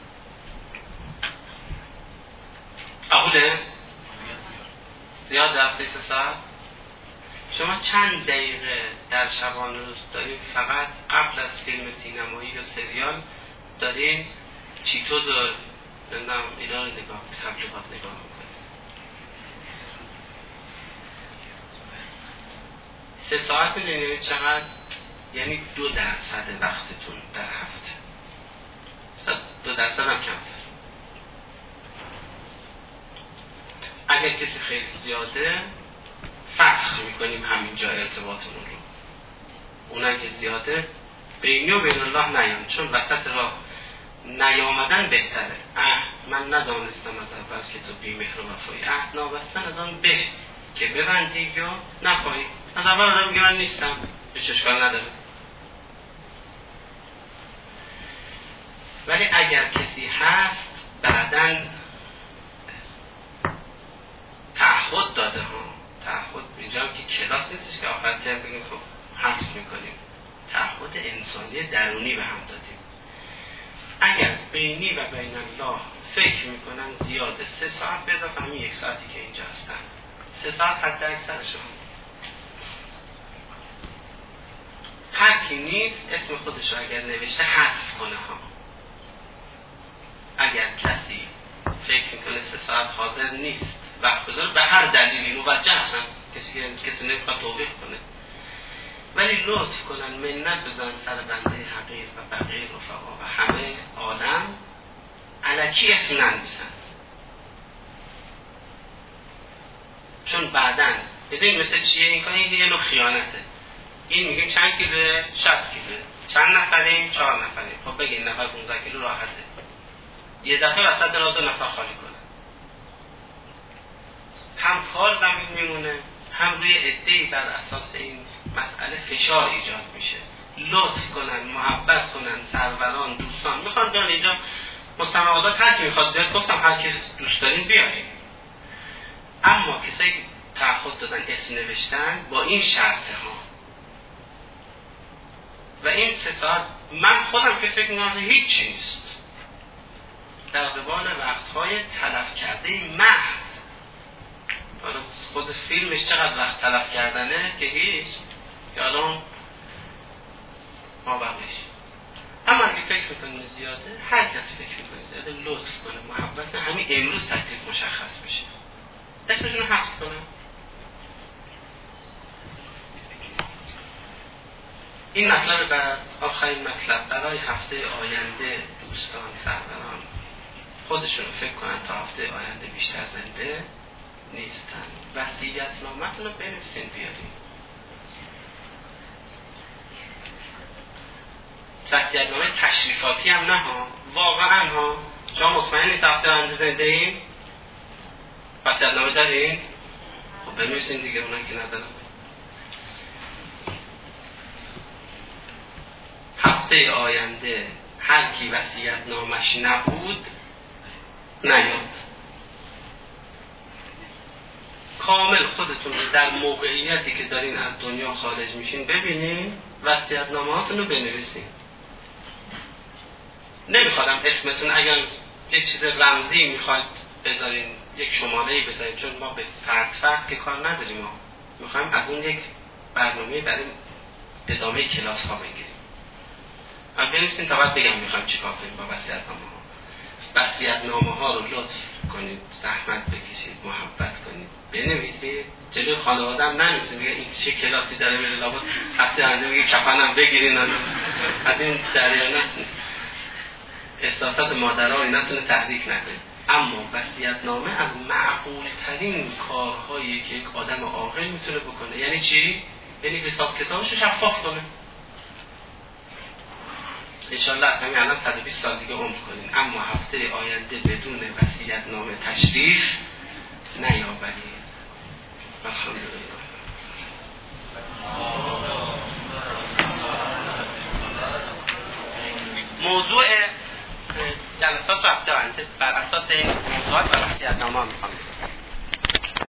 قبوله؟ زیاده هفته 3 ساعت. شما چند دقیقه در شبانه روز داریم فقط قبل از فیلم سینمایی یا سریال داریم چیتوز و اینا رو نگاه تبلیغات نگاه میکنیم. 3 ساعت میدونید چقدر؟ یعنی 2% وقتتون در هفته. 2% هم کمتر. اگر کسی خیلی زیاده فسخ میکنیم همینجا ارتباطمون رو. اونایی که زیاده بینی و بین الله نیام، چون وسط راه نیامدن بهتره. من ندانستم از اول که تو بی‌مهر و وفایی. عهد نابستن از آن به که ببندید یا نخواهید. از اول آدم میگه من نیستم، هیچ اشکال نداره. ولی اگر کسی هست بعداً تعهد داده ها، تعهد اینجا که کلاس نیستش که آخر ترم بگیم خب حذف میکنیم، تعهد انسانی درونی به هم دادیم. اگر بینی و بین الله فکر میکنن زیاده 3 ساعت به اضافه همین 1 ساعتی که اینجا هستن، 3 ساعت حد اکثرشون، هر کی نیست اسم خودش رو اگر نوشته حذف کنه ها. اگر کسی فکر میکنه 3 ساعت حاضر نیست وقت بذاره به هر دلیلی موجه هستن، کسی نمیخواد توبیخ کنه، ولی لطف کنن منت بزن سر بنده حقیر و بقیه رفقا و همه عالم الکی اسم ننویسن، چون بعدن ببین مثل چیه این کار، این یه نوع خیانته. این میگیم چند کیلوه؟ 60 کیلوه. چند نفریم؟ 4 نفریم. خب بگین نفر 15 کیلو راحته. یه دفعه وسط را 2 نفر خالی کنه، هم کار زمین میمونه، هم روی عده‌ای بر اساس این مسئله فشار ایجاد میشه. لطف کنن، محبت کنن، سروران، دوستان میخوان بیان اینجا مستمعات، هر کی میخواد بیاد، گفتم هر کی دوست دارین بیارین، اما کسایی تعهد دادن اسم نوشتن با این شرطه ها. و این 3 ساعت من خودم که فکر میکنم هیچ چیز نیست در قبال وقتهای تلف کرده محض. حالا خود فیلمش چقدر وقت تلف کردنه که هیچ، که الان ما بقیش. اما اگه فکر میکنه زیاده، هر کسی فکر میکنه زیاده لطف کنه، محبت کنه، همین امروز تکلیف مشخص بشه، اسمشون رو حذف کنه. این مطلب بعد آخرین مطلب برای هفته آینده دوستان سروران خودشون رو فکر کنن تا هفته آینده بیشتر زنده نیستن. وصیت‌نامه‌تون رو بنویسین بیارین. وصیت‌نامه تشریفاتی هم نه ها، واقعا ها. شما مطمئن نیست هفته آینده زنده این؟ وصیت‌نامه دارین؟ خب بنویسین دیگه، اونایی که ندارن. هفته آینده هر کی وصیت‌نامه‌اش نبود نیاد. کامل خودتون رو در موقعیتی که دارین از دنیا خارج میشین ببینین، وصیت‌نامه‌هاتون رو بنویسین. نمیخوادم اسمتون اگر یک چیز رمزی میخواید بذارین، یک شماره‌ای بذارین، چون ما به فرد که کار نداریم، ما میخوایم از اون یک برنامه برای ادامه کلاس ها بگیریم. من بنویسین تا بعد بگم میخوایم چیکار کنیم با وصیت‌نامه‌ها. وصیت‌نامه‌ها رو لطف کنید، زحمت بکشید، محبت کنید، بنویسید. جلوی خانواده هم ننویسید میگه این چه کلاسی داره میره، لابد هفته آینده میگه کفنم بگیرین. از این جریانات احساسات مادرها نتونه تحریک نکنید. اما وصیت‌نامه از معقول ترین کارهایی که یک آدم عاقل میتونه بکنه. یعنی چی؟ یعنی حساب کتابش رو شفاف کنه. انشالله همین الان 120 سال دیگه عمر کنین، اما هفته آینده بدون وصیت‌نامه تشریف نیاورید. الحمدلله. موضوع جلسات هفته آینده بر اساس این موضوعات و وصیت‌نامه می‌خوام